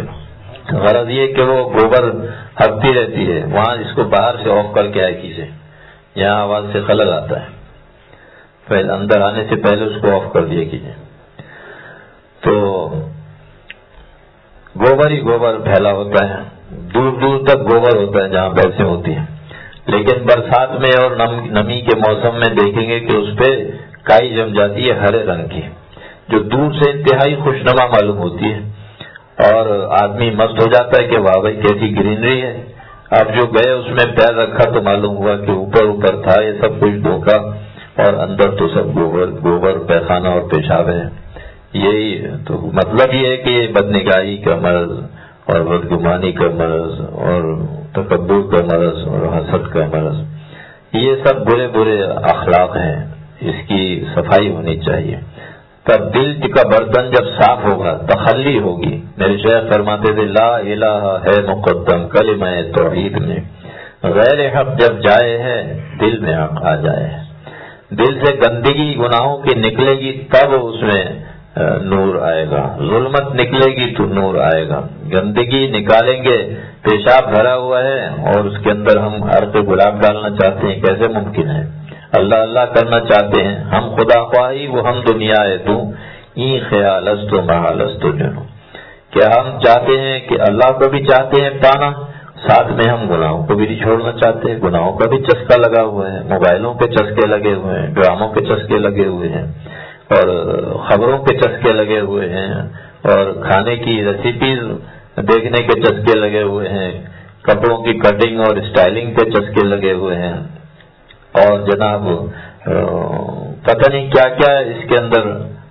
غرض یہ کہ وہ گوبر ہکتی رہتی ہے، وہاں اس کو باہر سے آف کر کے آئے کیجیے، یہاں آواز سے خلل آتا ہے، پہلے اندر آنے سے پہلے اس کو آف کر دیا کیجیے۔ تو گوبر ہی گوبر پھیلا ہوتا ہے، دور دور تک گوبر ہوتا ہے جہاں بھینسیں ہوتی ہیں، لیکن برسات میں اور نمی کے موسم میں دیکھیں گے کہ اس پہ کائی جم جاتی ہے ہرے رنگ کی، جو دور سے انتہائی خوشنما معلوم ہوتی ہے، اور آدمی مست ہو جاتا ہے کہ واہ بھائی کیسی گرینری ہے۔ آپ جو گئے اس میں پیر رکھا تو معلوم ہوا کہ اوپر اوپر تھا یہ سب کچھ دھوکا، اور اندر تو سب گوبر پیخانہ اور پیشاب ہے۔ یہی تو مطلب یہ ہے کہ بدنگاہی کا مرض اور بدگمانی کا مرض اور تکبر کا مرض اور حسد کا مرض، یہ سب برے برے اخلاق ہیں، اس کی صفائی ہونی چاہیے۔ تب دل کا برتن جب صاف ہوگا، تخلی ہوگی۔ میرے شیخ فرماتے تھے لا الہ ہے مقدم کلمہ توحید میں، غیر حق جب جائے ہے دل میں حق آ جائے۔ دل سے گندگی گناہوں کی نکلے گی تب اس میں نور آئے گا، ظلمت نکلے گی تو نور آئے گا۔ گندگی نکالیں گے، پیشاب بھرا ہوا ہے اور اس کے اندر ہم عرق گلاب ڈالنا چاہتے ہیں، کیسے ممکن ہے؟ اللہ اللہ کرنا چاہتے ہیں، ہم خدا خواہی وہ ہم دنیا ہے تو این خیال است و محال است و جنو، کیا ہم چاہتے ہیں کہ اللہ کو بھی چاہتے ہیں پانا، ساتھ میں ہم گناہوں کو بھی نہیں چھوڑنا چاہتے۔ گناہوں کا بھی چسکا لگا ہوا ہے، موبائلوں کے چسکے لگے ہوئے ہیں، ڈراموں کے چسکے لگے ہوئے ہیں، اور خبروں کے چسکے لگے ہوئے ہیں، اور کھانے کی ریسیپیز دیکھنے کے چسکے لگے ہوئے ہیں، کپڑوں کی کٹنگ اور اسٹائلنگ کے چسکے لگے ہوئے ہیں، اور جناب پتہ نہیں کیا کیا اس کے اندر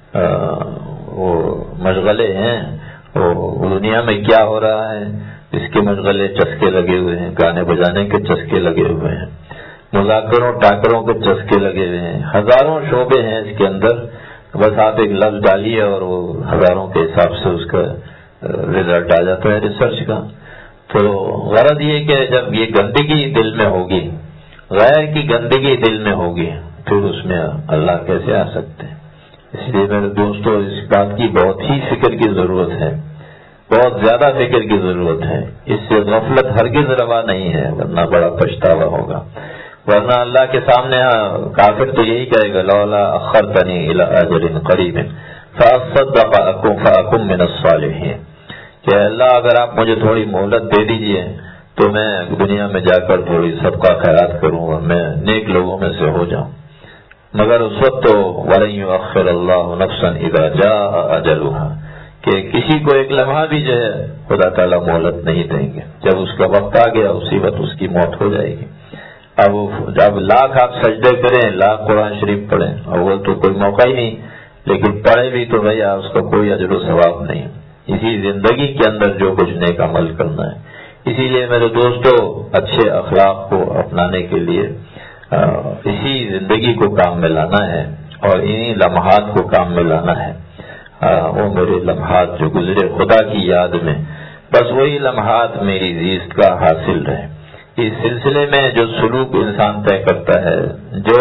وہ مشغلے ہیں، وہ دنیا میں کیا ہو رہا ہے اس کے مشغلے چسکے لگے ہوئے ہیں، گانے بجانے کے چسکے لگے ہوئے ہیں، مذاکروں ٹاکروں کے چسکے لگے ہوئے ہیں، ہزاروں شعبے ہیں اس کے اندر۔ بس آپ ایک لفظ ڈالیے اور وہ ہزاروں کے حساب سے اس کا رزلٹ آ جاتا ہے ریسرچ کا۔ تو غرض یہ کہ جب یہ گندگی دل میں ہوگی، غیر کی گندگی دل میں ہوگی، پھر اس میں اللہ کیسے آ سکتے ہیں؟ اس لیے میرے دوستو اس بات کی بہت ہی فکر کی ضرورت ہے، بہت زیادہ فکر کی ضرورت ہے۔ اس سے غفلت ہرگز روا نہیں ہے، ورنہ بڑا پچھتاوا ہوگا۔ ورنہ اللہ کے سامنے کافر تو یہی کہے گا لولا اخرتنی الی اجل قریب فاصدق فاکن من الصالحین، کہ اللہ اگر آپ مجھے تھوڑی مہلت دے دیجئے تو میں دنیا میں جا کر تھوڑی صدقہ خیرات کروں اور میں نیک لوگوں میں سے ہو جاؤں، مگر اس وقت تو وَلَن يُؤَخِّرَ اللَّهُ نَفْسًا إِذَا جَاءَ أَجَلُهَا، کہ کسی کو ایک لمحہ بھی جو ہے خدا تعالیٰ مہلت نہیں دیں گے، جب اس کا وقت آ گیا اسی وقت اس کی موت ہو جائے گی۔ اب جب لاکھ آپ سجدے کریں، لاکھ قرآن شریف پڑھیں، اول تو کوئی موقع ہی نہیں، لیکن پڑھے بھی تو بھیا اس کا کوئی اجر و ثواب نہیں، اسی زندگی کے اندر جو کچھ نیک عمل کرنا ہے۔ اسی لیے میرے دوستو اچھے اخلاق کو اپنانے کے لیے اسی زندگی کو کام میں لانا ہے اور انہی لمحات کو کام میں لانا ہے۔ وہ میرے لمحات جو گزرے خدا کی یاد میں، بس وہی لمحات میری زیست کا حاصل رہے۔ اس سلسلے میں جو سلوک انسان طے کرتا ہے، جو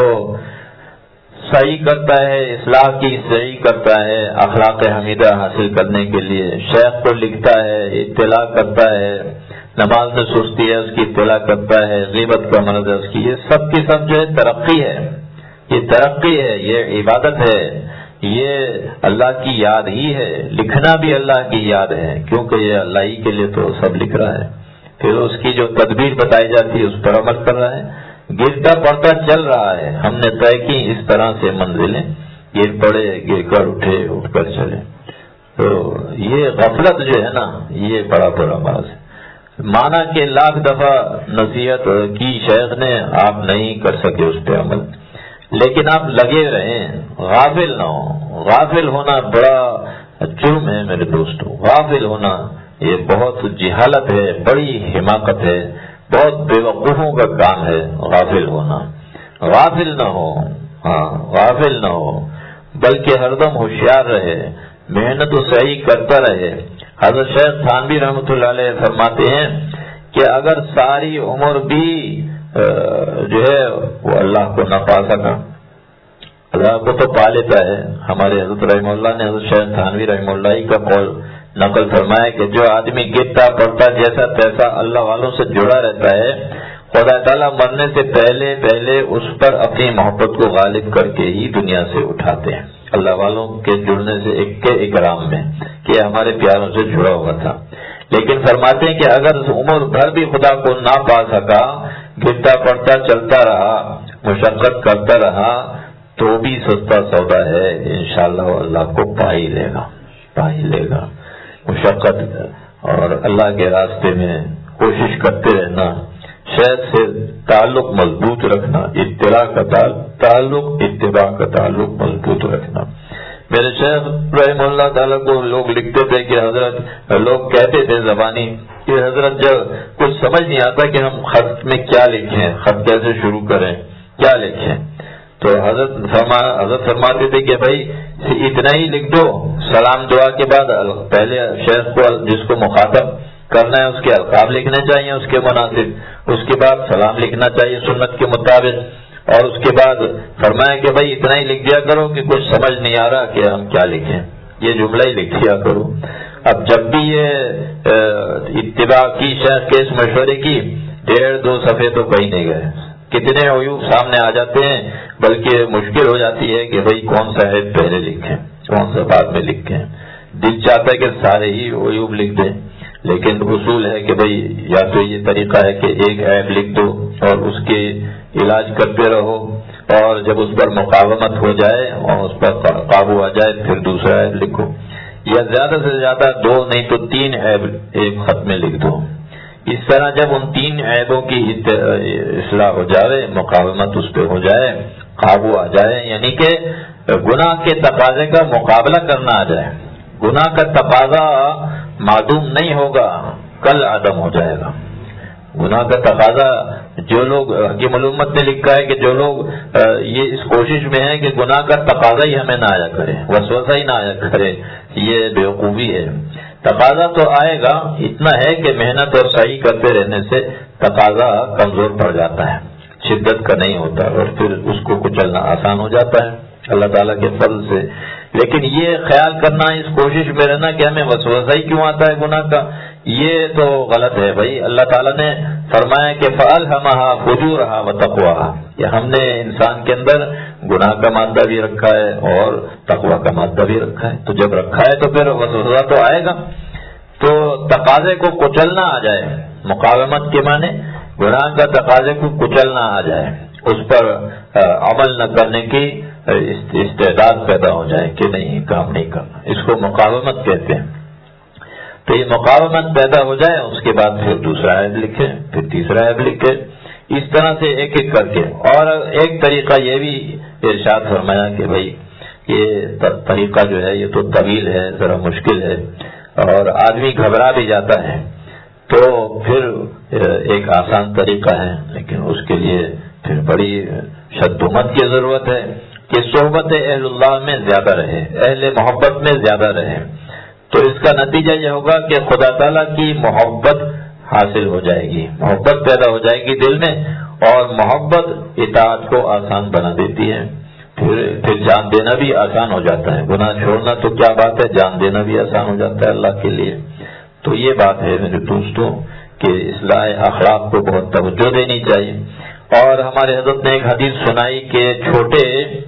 صحیح کرتا ہے، اصلاح کی صحیح کرتا ہے، اخلاق حمیدہ حاصل کرنے کے لیے شیخ کو لکھتا ہے، اطلاع کرتا ہے، نماز میں سستی ہے اس کی اطلاع کرتا ہے، غیبت کا مرض ہے اس کی، یہ سب کی سب جو ہے ترقی ہے، یہ ترقی ہے، یہ عبادت ہے، یہ اللہ کی یاد ہی ہے۔ لکھنا بھی اللہ کی یاد ہے، کیونکہ یہ اللہ ہی کے لیے تو سب لکھ رہا ہے۔ پھر اس کی جو تدبیر بتائی جاتی ہے اس پر عمل کر رہا ہے، گرتا پڑتا چل رہا ہے۔ ہم نے طے کی اس طرح سے منزلیں، گر پڑے گر کر اٹھے اٹھ کر چلے۔ تو یہ غفلت جو ہے نا، یہ بڑا بڑا باز ہے۔ مانا کہ لاکھ دفعہ نصیحت کی شیخ نے، آپ نہیں کر سکے اس پہ عمل، لیکن آپ لگے رہیں، غافل نہ ہو۔ غافل ہونا بڑا جرم ہے میرے دوستو، غافل ہونا یہ بہت جہالت ہے، بڑی حماقت ہے، بہت بے وقوفوں کا کام ہے غافل ہونا۔ غافل نہ ہو، ہاں غافل نہ ہو، بلکہ ہر دم ہوشیار رہے، محنت و سعی کرتا رہے۔ حضرت شیخ تھانوی رحمۃ اللہ علیہ فرماتے ہیں کہ اگر ساری عمر بھی جو ہے وہ اللہ کو نہ پا سکا، اللہ کو تو پا لیتا ہے۔ ہمارے حضرت رحمہ اللہ نے حضرت شیخ تھانوی رحمہ اللہ کا قول نقل فرمایا کہ جو آدمی گرتا پڑتا جیسا تیسا اللہ والوں سے جڑا رہتا ہے، خدا تعالیٰ مرنے سے پہلے اس پر اپنی محبت کو غالب کر کے ہی دنیا سے اٹھاتے ہیں۔ اللہ والوں کے جڑنے سے ایک کے اکرام میں کہ ہمارے پیاروں سے جڑا ہوا تھا. لیکن فرماتے ہیں کہ اگر عمر بھر بھی خدا کو نہ پا سکا، گرتا پڑتا چلتا رہا، مشقت کرتا رہا، تو بھی سستا سودا ہے، انشاءاللہ وہ اللہ کو پا ہی لے گا. مشقت اور اللہ کے راستے میں کوشش کرتے رہنا، شیخ سے تعلق مضبوط رکھنا، اتباع کا تعلق مضبوط رکھنا. میرے شیخ رحمہ اللہ تعالیٰ کو لوگ لکھتے تھے کہ حضرت، لوگ کہتے تھے زبانی کہ حضرت جب کچھ سمجھ نہیں آتا کہ ہم خط میں کیا لکھیں، خط کیسے شروع کریں، کیا لکھیں، تو حضرت فرماتے تھے کہ بھائی اتنا ہی لکھ دو، سلام دعا کے بعد پہلے شیخ کو جس کو مخاطب کرنا ہے اس کے القاب لکھنے چاہیے اس کے مناسب، اس کے بعد سلام لکھنا چاہیے سنت کے مطابق، اور اس کے بعد فرمایا کہ بھائی اتنا ہی لکھ دیا کرو کہ کچھ سمجھ نہیں آ رہا کہ ہم کیا لکھیں، یہ جملہ ہی لکھ دیا کرو. اب جب بھی یہ اتباع کی شیخ کے اس مشورے کی 1.5-2 صفحے تو کہیں نہیں گئے، کتنے عیوب سامنے آ جاتے ہیں، بلکہ مشکل ہو جاتی ہے کہ بھئی کون سا عیب پہلے لکھیں کون سا بعد میں لکھیں. دل چاہتا ہے کہ سارے ہی عیوب لکھ دیں، لیکن اصول ہے کہ بھئی یا تو یہ طریقہ ہے کہ ایک عیب لکھ دو اور اس کے علاج کرتے رہو، اور جب اس پر مقاومت ہو جائے اور اس پر قابو آ جائے پھر دوسرا عیب لکھو، یا زیادہ سے زیادہ 2 نہیں تو 3 عیب ایک خط میں لکھ دو. اس طرح جب ان 3 عیبوں کی اصلاح ہو جائے، مقاومت اس پہ ہو جائے، قابو آ جائے، یعنی کہ گناہ کے تقاضے کا مقابلہ کرنا آ جائے، گناہ کا تقاضا معدوم نہیں ہوگا، کل عدم ہو جائے گا. گناہ کا تقاضا، جو لوگ حکیم الامت نے لکھا ہے کہ جو لوگ یہ اس کوشش میں ہیں کہ گناہ کا تقاضا ہی ہمیں نہ آیا کرے، وسوسہ ہی نہ آیا کرے، یہ بیوقوفی ہے. تقاضا تو آئے گا، اتنا ہے کہ محنت اور سعی کرتے رہنے سے تقاضا کمزور پڑ جاتا ہے، شدت کا نہیں ہوتا، اور پھر اس کو کچلنا آسان ہو جاتا ہے اللہ تعالیٰ کے فضل سے. لیکن یہ خیال کرنا، اس کوشش میں رہنا کہ ہمیں وسوسہ ہی کیوں آتا ہے گناہ کا، یہ تو غلط ہے. بھائی اللہ تعالیٰ نے فرمایا کہ فَأَلْهَمَهَا فُجُورَهَا وَتَقْوَاهَا، کہ ہم نے انسان کے اندر گناہ کا مادہ بھی رکھا ہے اور تقویٰ کا مادہ بھی رکھا ہے. تو جب رکھا ہے تو پھر وسوسہ تو آئے گا. تو تقاضے کو کچلنا آ جائے، مقاومت کے معنی گناہ کا تقاضے کو کچلنا آ جائے، اس پر عمل نہ کرنے کی استعداد پیدا ہو جائے کہ نہیں کام نہیں کرنا، اس کو مقاومت کہتے ہیں. تو یہ مقاومت پیدا ہو جائے، اس کے بعد پھر دوسرا عیب لکھے، پھر تیسرا عیب لکھے، اس طرح سے ایک ایک کر کے. اور ایک طریقہ یہ بھی ارشاد فرمایا کہ بھائی یہ طریقہ جو ہے یہ تو طویل ہے، ذرا مشکل ہے اور آدمی گھبرا بھی جاتا ہے، تو پھر ایک آسان طریقہ ہے، لیکن اس کے لیے پھر بڑی شدت کی ضرورت ہے کہ صحبت اہل اللہ میں زیادہ رہے، اہل محبت میں زیادہ رہے. تو اس کا نتیجہ یہ ہوگا کہ خدا تعالیٰ کی محبت حاصل ہو جائے گی، محبت پیدا ہو جائے گی دل میں، اور محبت اطاعت کو آسان بنا دیتی ہے. پھر جان دینا بھی آسان ہو جاتا ہے، گناہ چھوڑنا تو کیا بات ہے، جان دینا بھی آسان ہو جاتا ہے اللہ کے لیے. تو یہ بات ہے میرے دوستوں کہ اصلاح اخلاق کو بہت توجہ دینی چاہیے. اور ہمارے حضرت نے ایک حدیث سنائی کہ چھوٹے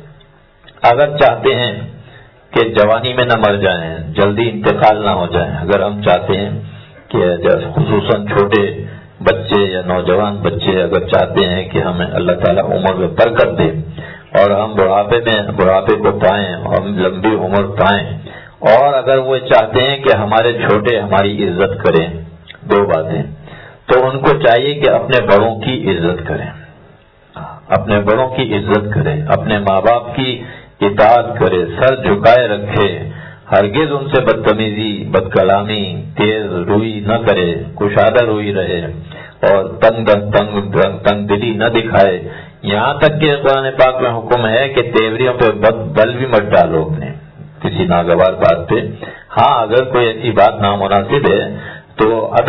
اگر چاہتے ہیں کہ جوانی میں نہ مر جائیں، جلدی انتقال نہ ہو جائیں، اگر ہم چاہتے ہیں کہ خصوصاً چھوٹے بچے یا نوجوان بچے اگر چاہتے ہیں کہ ہمیں اللہ تعالیٰ عمر میں برکت دے اور ہم بڑھاپے کو پائیں اور لمبی عمر پائیں، اور اگر وہ چاہتے ہیں کہ ہمارے چھوٹے ہماری عزت کریں، 2 باتیں، تو ان کو چاہیے کہ اپنے بڑوں کی عزت کریں، اپنے بڑوں کی عزت کریں، اپنے ماں باپ کی اطاعت کرے، سر جھکائے رکھے، ہرگز ان سے بدتمیزی، بد کلامی، تیز روئی نہ کرے، کشادہ روئی رہے، اور تنگ دلی نہ دکھائے. یہاں تک کہ قرآن پاک میں حکم ہے کہ تیوریوں پہ بل بھی مت ڈالو اپنے کسی ناگوار بات پہ. ہاں اگر کوئی ایسی بات نامناسب ہے تو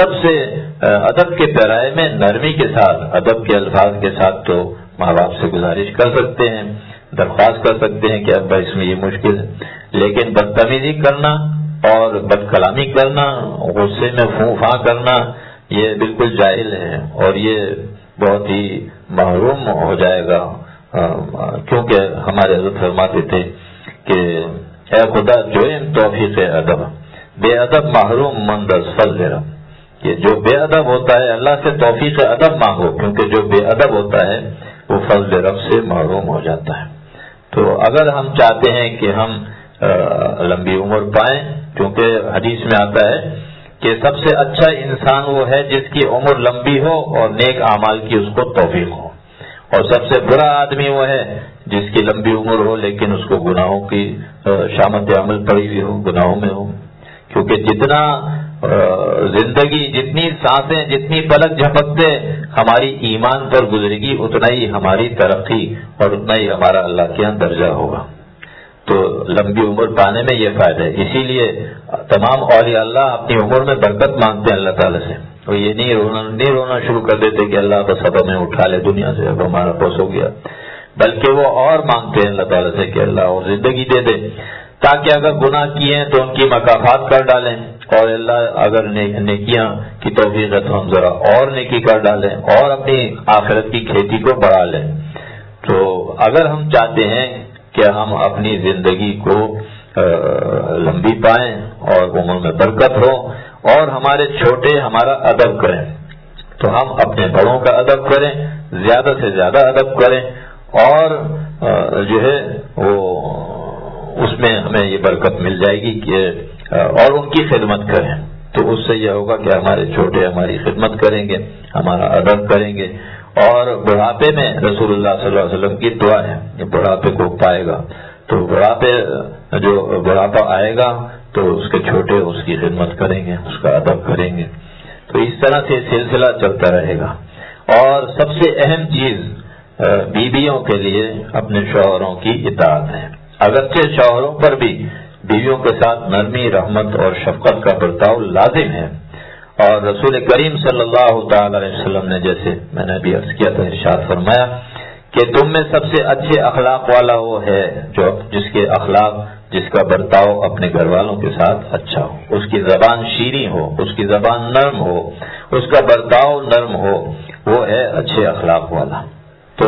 ادب کے پیرائے میں نرمی کے ساتھ، ادب کے الفاظ کے ساتھ تو ماں باپ سے گزارش کر سکتے ہیں، درخواست کر سکتے ہیں کہ ابا اس میں یہ مشکل ہے. لیکن بدتمیزی کرنا اور بد کلامی کرنا، غصے میں فوں فاں کرنا، یہ بالکل جاہل ہے اور یہ بہت ہی محروم ہو جائے گا. کیونکہ ہمارے حضرت فرماتے تھے کہ اے خدا جوئم توفیق ادب، بے ادب محروم مند از فضل رب، کہ جو بے ادب ہوتا ہے اللہ سے توفیق ادب مانگو، کیونکہ جو بے ادب ہوتا ہے وہ فضل رب سے محروم ہو جاتا ہے۔ تو اگر ہم چاہتے ہیں کہ ہم لمبی عمر پائیں، کیونکہ حدیث میں آتا ہے کہ سب سے اچھا انسان وہ ہے جس کی عمر لمبی ہو اور نیک اعمال کی اس کو توفیق ہو، اور سب سے برا آدمی وہ ہے جس کی لمبی عمر ہو لیکن اس کو گناہوں کی شامت عمل پڑی ہوئی ہو، گناہوں میں ہو۔ کیونکہ جتنا زندگی، جتنی سانسیں، جتنی پلک جھپکتے ہماری ایمان پر گزرے گی، اتنا ہی ہماری ترقی اور اتنا ہی ہمارا اللہ کے یہاں درجہ ہوگا۔ تو لمبی عمر پانے میں یہ فائدہ ہے، اسی لیے تمام اولیاء اللہ اپنی عمر میں برکت مانگتے ہیں اللہ تعالیٰ سے، اور یہ نہیں رونا شروع کر دیتے کہ اللہ بس اب ہمیں اٹھا لے دنیا سے، اب ہمارا بس ہو گیا، بلکہ وہ اور مانگتے ہیں اللہ تعالیٰ سے کہ اللہ اور زندگی دے دے، تاکہ اگر گناہ کیے ہیں تو ان کی مکافات کر ڈالیں، اور اللہ اگر نیکیاں کی توفیق ہے تو ہم ذرا اور نیکی کر ڈالیں اور اپنی آخرت کی کھیتی کو بڑھا لیں۔ تو اگر ہم چاہتے ہیں کہ ہم اپنی زندگی کو لمبی پائیں اور عمر میں برکت ہو، اور ہمارے چھوٹے ہمارا ادب کریں، تو ہم اپنے بڑوں کا ادب کریں، زیادہ سے زیادہ ادب کریں، اور جو ہے وہ اس میں ہمیں یہ برکت مل جائے گی کہ اور ان کی خدمت کریں، تو اس سے یہ ہوگا کہ ہمارے چھوٹے ہماری خدمت کریں گے، ہمارا ادب کریں گے۔ اور بڑھاپے میں رسول اللہ صلی اللہ علیہ وسلم کی دعا ہے کہ بڑھاپے کو پائے گا تو بڑھاپا آئے گا تو اس کے چھوٹے اس کی خدمت کریں گے، اس کا ادب کریں گے، تو اس طرح سے سلسلہ چلتا رہے گا۔ اور سب سے اہم چیز بیویوں کے لیے اپنے شوہروں کی اطاعت ہے، اگرچہ شوہروں پر بھی بیویوں کے ساتھ نرمی، رحمت اور شفقت کا برتاؤ لازم ہے، اور رسول کریم صلی اللہ تعالی علیہ وسلم نے، جیسے میں نے ابھی عرض کیا تھا، ارشاد فرمایا کہ تم میں سب سے اچھے اخلاق والا وہ ہے جس کے اخلاق، جس کا برتاؤ اپنے گھر والوں کے ساتھ اچھا ہو، اس کی زبان شیریں ہو، اس کی زبان نرم ہو، اس کا برتاؤ نرم ہو، وہ ہے اچھے اخلاق والا۔ تو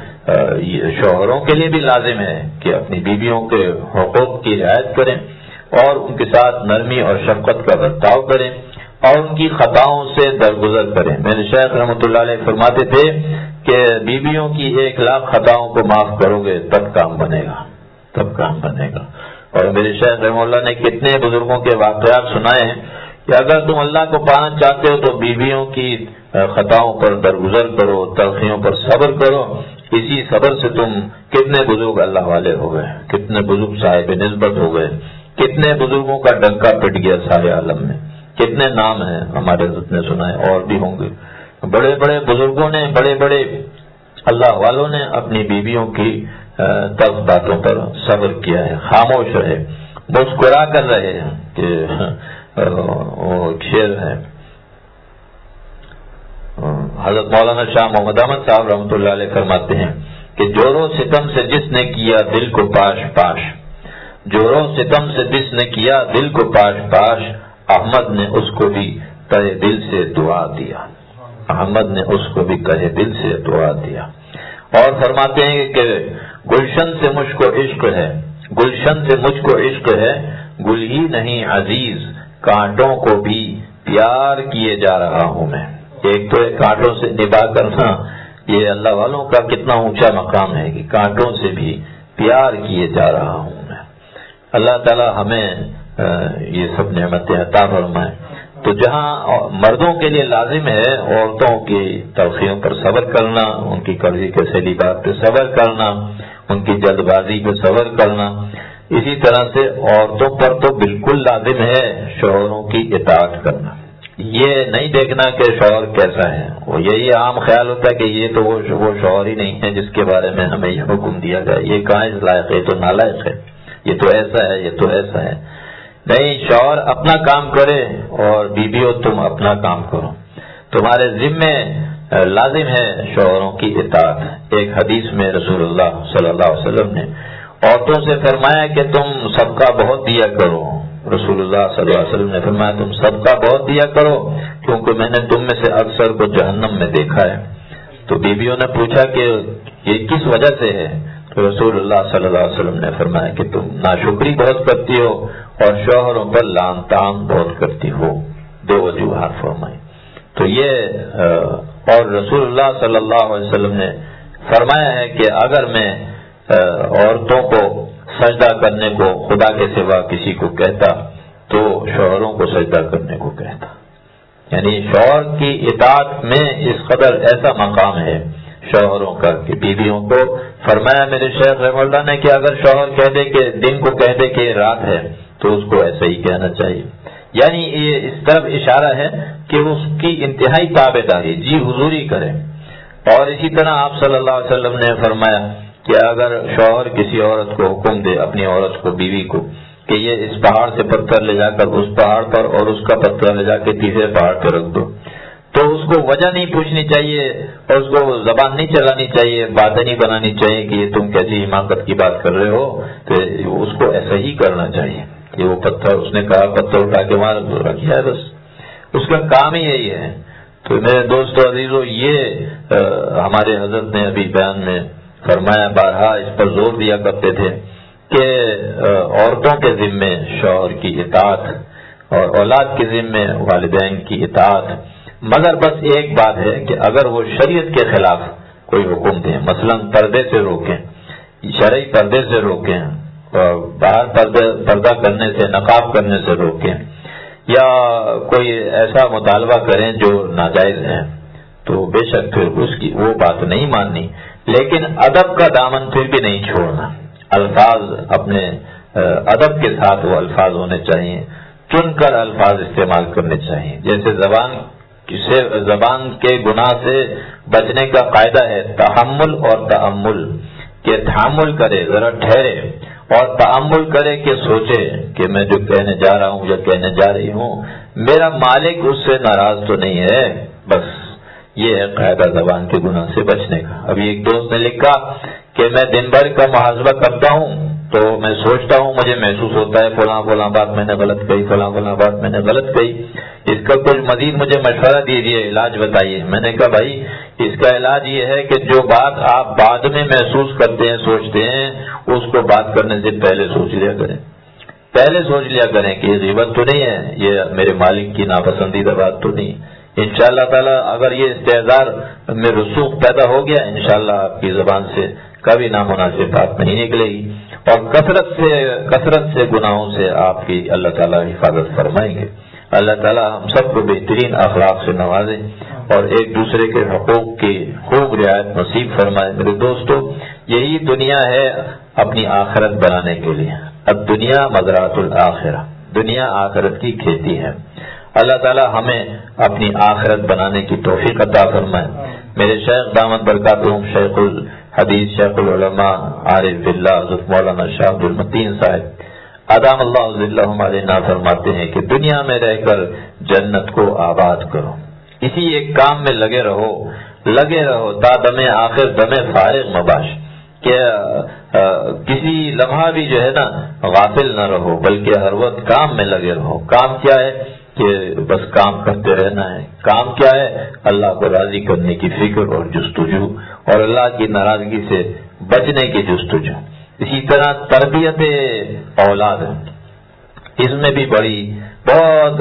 شوہروں کے لیے بھی لازم ہے کہ اپنی بیویوں کے حقوق کی رعایت کریں اور ان کے ساتھ نرمی اور شفقت کا برتاؤ کریں اور ان کی خطاؤں سے درگزر کریں۔ میرے شیخ رحمۃ اللہ علیہ فرماتے تھے کہ بیویوں کی 1,00,000 خطاؤں کو معاف کرو گے تب کام بنے گا، تب کام بنے گا۔ اور میرے شیخ رحمۃ اللہ نے کتنے بزرگوں کے واقعات سنائے ہیں کہ اگر تم اللہ کو پانا چاہتے ہو تو بیویوں کی خطاؤں پر درگزر کرو، تلخیوں پر صبر کرو، اسی صبر سے تم کتنے بزرگ اللہ والے ہو گئے، کتنے بزرگ صاحب نسبت ہو گئے، کتنے بزرگوں کا ڈنکا پٹ گیا سارے عالم میں، کتنے نام ہیں ہمارے حضرت نے سنا ہے، اور بھی ہوں گے۔ بڑے بڑے بزرگوں نے، بڑے بڑے اللہ والوں نے اپنی بیویوں کی تلخ باتوں پر صبر کیا ہے، خاموش رہے، مسکرا کر رہے ہیں کہ وہ شعر ہے حضرت مولانا شاہ محمد احمد صاحب رحمۃ اللہ علیہ فرماتے ہیں کہ جورو ستم سے جس نے کیا دل کو پاش پاش، جورو ستم سے جس نے کیا دل کو پاش پاش، احمد نے اس کو بھی تہہ دل سے دعا دیا، احمد نے اس کو بھی تہہ دل سے دعا دیا۔ اور فرماتے ہیں کہ گلشن سے مجھ کو عشق ہے، گلشن سے مجھ کو عشق ہے، گل ہی نہیں عزیز، کانٹوں کو بھی پیار کیے جا رہا ہوں میں۔ ایک تو کانٹوں سے نباہ کرنا، یہ اللہ والوں کا کتنا اونچا مقام ہے کہ کانٹوں سے بھی پیار کیے جا رہا ہوں میں۔ اللہ تعالی ہمیں یہ سب نعمتیں عطا فرمائے۔ تو جہاں مردوں کے لیے لازم ہے عورتوں کی تلخیوں پر صبر کرنا، ان کی قرضی کے سیلی بات پہ صبر کرنا، ان کی جلد بازی پہ صبر کرنا، اسی طرح سے عورتوں پر تو بالکل لازم ہے شوہروں کی اطاعت کرنا۔ یہ نہیں دیکھنا کہ شوہر کیسا ہے، وہ یہی عام خیال ہوتا ہے کہ یہ تو وہ شوہر ہی نہیں ہے جس کے بارے میں ہمیں یہ حکم دیا گیا، یہ کہاں اس لائق ہے، یہ تو نالائق ہے، یہ تو ایسا ہے، یہ تو ایسا ہے۔ نہیں، شوہر اپنا کام کرے اور بیویوں تم اپنا کام کرو، تمہارے ذمے لازم ہے شوہروں کی اطاعت۔ ایک حدیث میں رسول اللہ صلی اللہ علیہ وسلم نے عورتوں سے فرمایا کہ تم صدقہ بہت دیا کرو، رسول اللہ صلی اللہ علیہ وسلم نے فرمایا تم صدقہ بہت دیا کرو کیونکہ میں نے تم میں سے اکثر کو جہنم میں دیکھا ہے۔ تو بیویوں نے پوچھا کہ یہ کس وجہ سے ہے؟ تو رسول اللہ صلی اللہ علیہ وسلم نے فرمایا کہ تم ناشکری بہت کرتی ہو اور شوہروں پر لعن طعن بہت کرتی ہو. 2 وجوہات فرمائی. تو یہ اور رسول اللہ صلی اللہ علیہ وسلم نے فرمایا ہے کہ اگر میں عورتوں کو سجدہ کرنے کو خدا کے سوا کسی کو کہتا تو شوہروں کو سجدہ کرنے کو کہتا. یعنی شوہر کی اطاعت میں اس قدر ایسا مقام ہے شوہروں کا کہ بیویوں کو فرمایا میرے شیخ رحمہ اللہ نے کہ اگر شوہر کہہ دے کہ دن کو کہہ دے کہ رات ہے تو اس کو ایسا ہی کہنا چاہیے. یعنی یہ اس طرف اشارہ ہے کہ اس کی انتہائی تابعداری جی حضوری کرے. اور اسی طرح آپ صلی اللہ علیہ وسلم نے فرمایا کہ اگر شوہر کسی عورت کو حکم دے اپنی عورت کو بیوی کو کہ یہ اس پہاڑ سے پتھر لے جا کر اس پہاڑ پر اور اس کا پتھر لے جا کے تیسرے پہاڑ پہ رکھ دو تو اس کو وجہ نہیں پوچھنی چاہیے اور اس کو زبان نہیں چلانی چاہیے, باتیں نہیں بنانی چاہیے کہ یہ تم کیسی حماقت کی بات کر رہے ہو. تو اس کو ایسا ہی کرنا چاہیے کہ وہ پتھر اس نے کہا پتھر اٹھا کے وہاں رکھا ہے بس اس کا کام ہی یہی ہے. تو میرے دوستو عزیزو یہ ہمارے حضرت نے ابھی بیان میں فرمایا بارہا اس پر زور دیا کرتے تھے کہ عورتوں کے ذمے شوہر کی اطاعت اور اولاد کے ذمے والدین کی اطاعت, مگر بس ایک بات ہے کہ اگر وہ شریعت کے خلاف کوئی حکم دیں, مثلا پردے سے روکیں, شرعی پردے سے روکیں, اور باہر پردہ کرنے سے نقاب کرنے سے روکیں, یا کوئی ایسا مطالبہ کریں جو ناجائز ہے, تو بے شک پھر اس کی وہ بات نہیں ماننی, لیکن ادب کا دامن پھر بھی نہیں چھوڑنا. الفاظ اپنے ادب کے ساتھ وہ الفاظ ہونے چاہیے, چن کر الفاظ استعمال کرنے چاہیے. جیسے زبان کے گناہ سے بچنے کا قاعدہ ہے تحمل اور تأمل, کہ تحمل کرے ذرا ٹھہرے اور تأمل کرے کہ سوچے کہ میں جو کہنے جا رہا ہوں یا کہنے جا رہی ہوں میرا مالک اس سے ناراض تو نہیں ہے. بس یہ ہے قاعدہ زبان کے گناہ سے بچنے کا. ابھی ایک دوست نے لکھا کہ میں دن بھر کا محاسبہ کرتا ہوں تو میں سوچتا ہوں مجھے محسوس ہوتا ہے فلاں بات میں نے غلط کہی, فلاں بات میں نے غلط کہی, اس کا کچھ مزید مجھے مشورہ دیجیے, علاج بتائیے. میں نے کہا بھائی اس کا علاج یہ ہے کہ جو بات آپ بعد میں محسوس کرتے ہیں سوچتے ہیں اس کو بات کرنے سے پہلے سوچ لیا کریں کہ یہ غیبت تو نہیں ہے, یہ میرے مالک کی ناپسندیدہ بات تو نہیں. انشاءاللہ تعالی اگر یہ استحضار میں رسوخ پیدا ہو گیا انشاءاللہ آپ کی زبان سے کبھی نامناسب بات نہیں نکلے گی, اور کثرت سے گناہوں سے آپ کی اللہ تعالیٰ حفاظت فرمائیں گے. اللہ تعالیٰ ہم سب کو بہترین اخلاق سے نوازے اور ایک دوسرے کے حقوق کی خوب رعایت نصیب فرمائے. میرے دوستو یہی دنیا ہے اپنی آخرت بنانے کے لیے. اب دنیا مزرعۃ الآخرہ, دنیا آخرت کی کھیتی ہے. اللہ تعالیٰ ہمیں اپنی آخرت بنانے کی توفیق عطا فرمائے. میرے شیخ دامت برکاتہم شیخ الحدیث شیخ العلماء عارف باللہ حضرت مولانا شاہ عبد المتین صاحب ادام اللہ ذلہم علینا فرماتے ہیں کہ دنیا میں رہ کر جنت کو آباد کرو, اسی ایک کام میں لگے رہو تا دم آخر دم فارغ مباش, کہ کسی لمحہ بھی جو ہے نا غافل نہ رہو بلکہ ہر وقت کام میں لگے رہو. کام کیا ہے کہ بس کام کرتے رہنا ہے. کام کیا ہے اللہ کو راضی کرنے کی فکر اور جستجو اور اللہ کی ناراضگی سے بچنے کی جستجو. اسی طرح تربیت اولاد, اس میں بھی بہت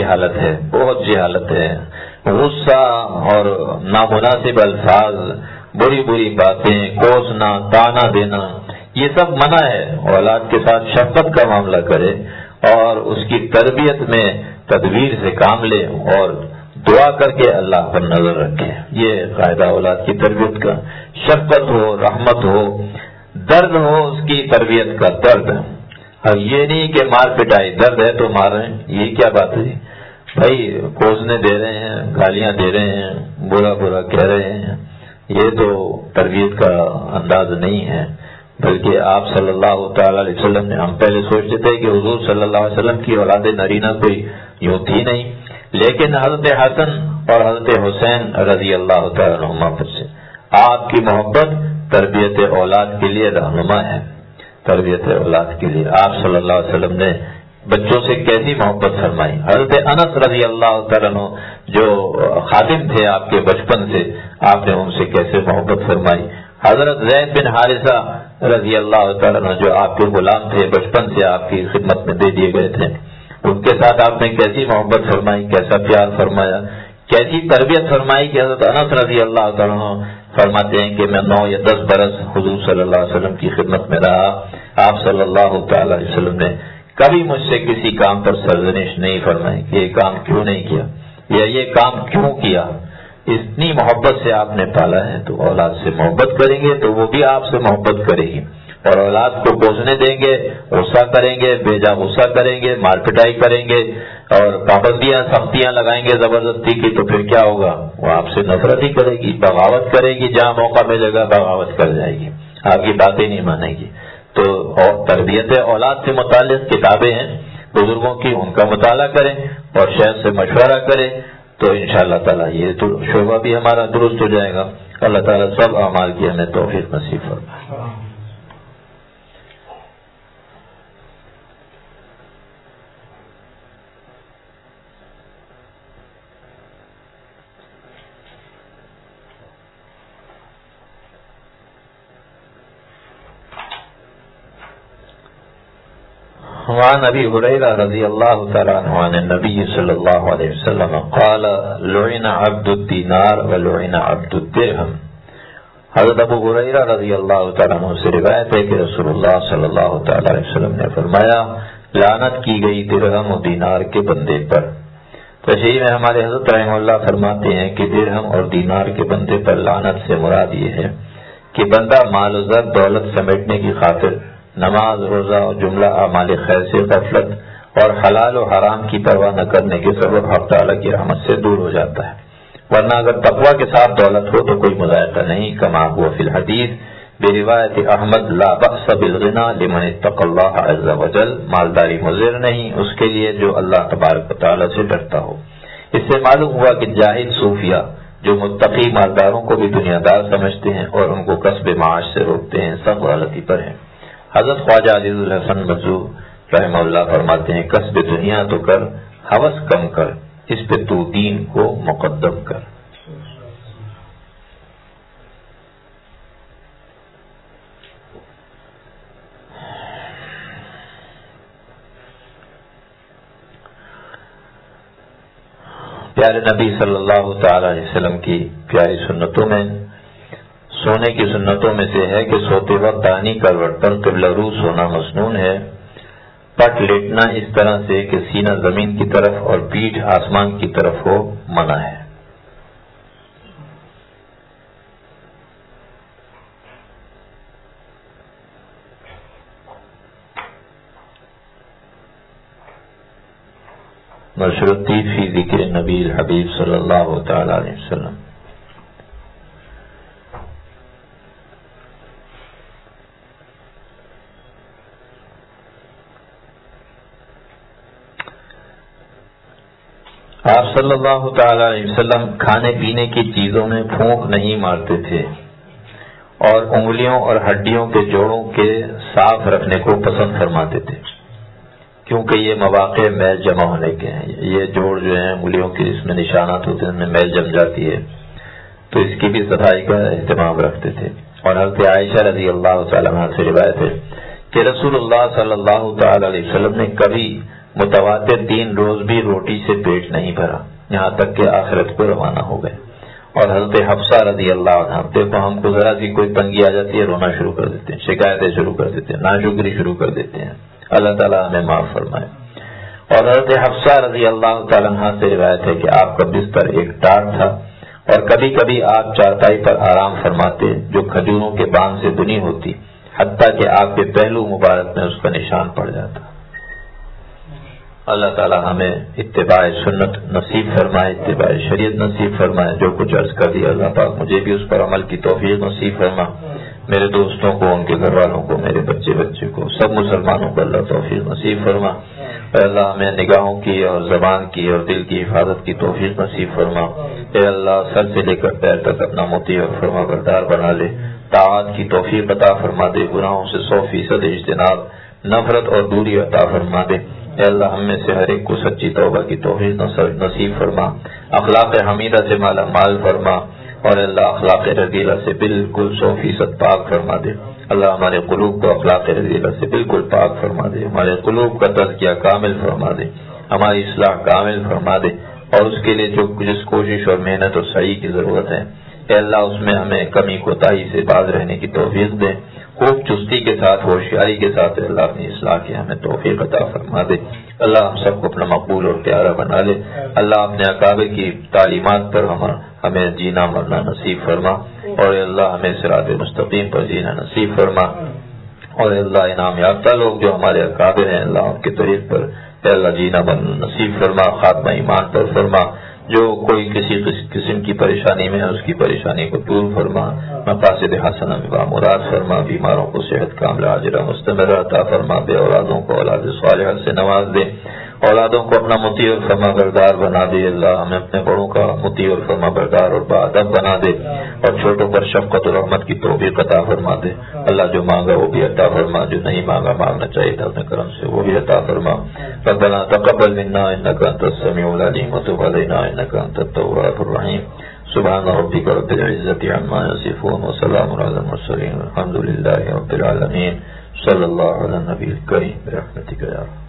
جہالت ہے. غصہ اور نامناسب الفاظ, بری باتیں, کوسنا, تانا دینا, یہ سب منع ہے. اولاد کے ساتھ شفقت کا معاملہ کرے اور اس کی تربیت میں تدبیر سے کام لے اور دعا کر کے اللہ پر نظر رکھے. یہ قاعدہ اولاد کی تربیت کا. شفقت ہو, رحمت ہو, درد ہو اس کی تربیت کا, درد. اب یہ نہیں کہ مار پٹائی, درد ہے تو مار رہے ہیں, یہ کیا بات ہے بھائی؟ کوسنے دے رہے ہیں, گالیاں دے رہے ہیں, برا کہہ رہے ہیں, یہ تو تربیت کا انداز نہیں ہے. بلکہ آپ صلی اللہ تعالی علیہ وسلم نے, ہم پہلے سوچتے تھے کہ حضور صلی اللہ علیہ وسلم کی اولاد نرینہ کوئی یوں تھی نہیں, لیکن حضرت حسن اور حضرت حسین رضی اللہ تعالیٰ عنہما پر سے آپ کی محبت تربیت اولاد کے لیے رہنما ہے. تربیت اولاد کے لیے آپ صلی اللہ علیہ وسلم نے بچوں سے کیسی محبت فرمائی. حضرت انس رضی اللہ تعالیٰ عنہ جو خادم تھے آپ کے بچپن سے, آپ نے ان سے کیسے محبت فرمائی. حضرت زید بن حارثہ رضی اللہ تعالیٰ عنہ جو آپ کے غلام تھے، بچپن سے آپ کی خدمت میں دے دیے گئے تھے، ان کے ساتھ آپ نے کیسی محبت فرمائی، کیسا پیار فرمایا، کیسی تربیت فرمائی کہ حضرت انس رضی اللہ تعالیٰ عنہ فرماتے ہیں کہ میں 9 یا 10 برس حضور صلی اللہ علیہ وسلم کی خدمت میں رہا، آپ صلی اللہ تعالی علیہ وسلم نے کبھی مجھ سے کسی کام پر سرزنش نہیں فرمائی کہ یہ کام کیوں نہیں کیا یا یہ کام کیوں کیا۔ اتنی محبت سے آپ نے پالا ہے، تو اولاد سے محبت کریں گے تو وہ بھی آپ سے محبت کرے گی، اور اولاد کو کوسنے دیں گے، غصہ کریں گے، بیجا غصہ کریں گے، مار پٹائی کریں گے اور پابندیاں سختیاں لگائیں گے زبردستی کی، تو پھر کیا ہوگا؟ وہ آپ سے نفرت ہی کرے گی، بغاوت کرے گی، جہاں موقع ملے گا بغاوت کر جائے گی، آپ کی باتیں نہیں مانے گی۔ تو تربیت اولاد سے متعلق کتابیں ہیں بزرگوں کی، ان کا مطالعہ کریں اور شیخ سے مشورہ کریں، تو انشاءاللہ تعالیٰ یہ تو شعبہ بھی ہمارا درست ہو جائے گا۔ اللہ تعالیٰ سب اعمال کی ہمیں توفیق نصیب فرمائے۔ وعن ابي هريره رضي الله تعالى عنه عن النبي صلى الله عليه وسلم قال لعن عبد الدينار ولعن عبد الدرهم۔ حضرت ابو ہریرہ رضی اللہ تعالیٰ عنہ سے روایت ہے کہ رسول اللہ صلی اللہ تعالی علیہ وسلم نے فرمایا لعنت کی گئی درہم و دینار کے بندے پر۔ تشریح میں ہمارے حضرت رحمہ اللہ فرماتے ہیں کہ درہم اور دینار کے بندے پر لعنت سے مراد یہ ہے کہ بندہ مال و زر دولت سمیٹنے کی خاطر نماز، روزہ اور جملہ اعمال خیر سے غفلت اور حلال و حرام کی پرواہ نہ کرنے کے سبب حق تعالیٰ کی رحمت سے دور ہو جاتا ہے، ورنہ اگر تقویٰ کے ساتھ دولت ہو تو کوئی مذائقہ نہیں۔ کما ہوا فی الحدیث بروایت احمد لا بأس بالغنا لمن اتقى اللہ عز وجل، مالداری مضر نہیں اس کے لیے جو اللہ تبارک و تعالیٰ سے ڈرتا ہو۔ اس سے معلوم ہوا کہ جاہل صوفیہ جو متقی مالداروں کو بھی دنیا دار سمجھتے ہیں اور ان کو کسب معاش سے روکتے ہیں، سب غلطی پر ہیں۔ حضرت خواجہ عزیز الحسن مزو رحمہ اللہ فرماتے ہیں کسب دنیا تو کر، ہوس کم کر، اس پہ تو دین کو مقدم کر۔ پیارے نبی صلی اللہ تعالی علیہ وسلم کی پیاری سنتوں میں سونے کی سنتوں میں سے ہے کہ سوتے وقت داہنی کروٹ پر قبلہ رو سونا مسنون ہے۔ پٹ لیٹنا اس طرح سے کہ سینہ زمین کی طرف اور پیٹھ آسمان کی طرف ہو منع ہے۔ مشروطی فی ذکر نبی الحبیب صلی اللہ تعالی علیہ وسلم۔ آپ صلی اللہ تعالی علیہ وسلم کھانے پینے کی چیزوں میں پھونک نہیں مارتے تھے اور انگلیوں اور ہڈیوں کے جوڑوں کے صاف رکھنے کو پسند فرماتے تھے، کیونکہ یہ مواقع میل جمع ہونے کے ہیں۔ یہ جوڑ جو ہیں انگلیوں کے اس میں نشانات ہوتے ہیں، ان میں میل جم جاتی ہے، تو اس کی بھی صفائی کا اہتمام رکھتے تھے۔ اور حضرت عائشہ رضی اللہ تعالیٰ عنہ سے روایت ہے کہ رسول اللہ صلی اللہ تعالی علیہ وسلم نے کبھی متواتر 3 روز بھی روٹی سے پیٹ نہیں بھرا، یہاں تک کہ آخرت کو روانہ ہو گئے۔ اور حضرت حفصہ رضی اللہ عنہ، دیکھو ہم کو ذرا سی کوئی تنگی آ جاتی ہے رونا شروع کر دیتے ہیں، شکایتیں شروع کر دیتے ہیں، ناشکری شروع کر دیتے ہیں، اللہ تعالیٰ ہمیں معاف فرمائے۔ اور حضرت حفصہ رضی اللہ تعالیٰ عنہ سے روایت ہے کہ آپ کا بستر ایک ٹاٹ تھا اور کبھی کبھی آپ چارپائی پر آرام فرماتے جو کھجوروں کے بان سے بنی ہوتی، حتیٰ کہ آپ کے پہلو مبارک میں اس کا نشان پڑ جاتا۔ اللہ تعالیٰ ہمیں اتباع سنت نصیب فرمائے، اتباع شریعت نصیب فرمائے۔ جو کچھ عرض کر دیا اللہ پاک مجھے بھی اس پر عمل کی توفیق نصیب فرما، میرے دوستوں کو، ان کے گھر والوں کو، میرے بچے کو، سب مسلمانوں کو اللہ توفیق نصیب فرما۔ اے اللہ ہمیں نگاہوں کی اور زبان کی اور دل کی حفاظت کی توفیق نصیب فرما۔ اے اللہ سر سے لے کر پیر تک اپنا مطیع اور فرما بردار بنا لے، طاعات کی توفیق عطا فرما دے، گناہوں سے 100% اجتناب، نفرت اور دوری عطا فرما دے۔ اے اللہ ہم میں سے ہر ایک کو سچی توبہ کی توفیق نصیب فرما، اخلاق حمیدہ سے مالا مال فرما، اور اللہ اخلاق رذیلہ سے بالکل 100% پاک فرما دے. اللہ ہمارے قلوب کو اخلاق رذیلہ سے بالکل پاک فرما دے. ہمارے قلوب کا تزکیہ کامل فرما دے. ہماری اصلاح کامل فرما دے. اور اس کے لیے جس کوشش اور محنت اور سعی کی ضرورت ہے کہ اللہ اس میں ہمیں کمی کوتاہی سے باز رہنے کی توفیق دے. خوب چستی کے ساتھ ہوشیاری کے ساتھ اللہ اپنی اصلاح کی ہمیں توفیق عطا فرما دے. اللہ ہم سب کو اپنا مقبول اور پیارا بنا لے. اللہ اپنے اکابر کی تعلیمات پر ہمیں جینا مرنا نصیب فرما. اور اللہ ہمیں صراط مستقیم پر جینا نصیب فرما. اور اللہ انعام یافتہ لوگ جو ہمارے اکابر ہیں اللہ ان کے طریق پر اللہ جینا مرنا نصیب فرما. خاتمہ ایمان پر فرما. جو کوئی کسی قسم کی پریشانی میں ہے اس کی پریشانی کو دور فرما. مقاصد حسنہ میں بامراد فرما. بیماروں کو صحت کاملہ عاجلہ مستمرہ عطا فرما. بے اولادوں کو اولاد صالحہ سے نواز دے. اولادوں کو اپنا مطیع اور فرما بردار بنا دے. اللہ ہمیں اپنے بڑوں کا مطیع اور فرما بردار اور باادب بنا دے. اور چھوٹوں پر شفقت اور رحمت کی توفیق عطا فرما دے. اللہ جو مانگا وہ بھی عطا فرما. جو نہیں مانگا مانگنا چاہیے تھا اپنے کرم سے وہ بھی عطا فرما. ربنا تقبل منا انك انت السميع العليم وتب علينا انك انت التواب الرحيم. سبحان ربك رب العزة عما يصفون وسلام على المرسلين والحمد لله رب العالمين. صلى الله على النبي الكريم برحمتك يا رب.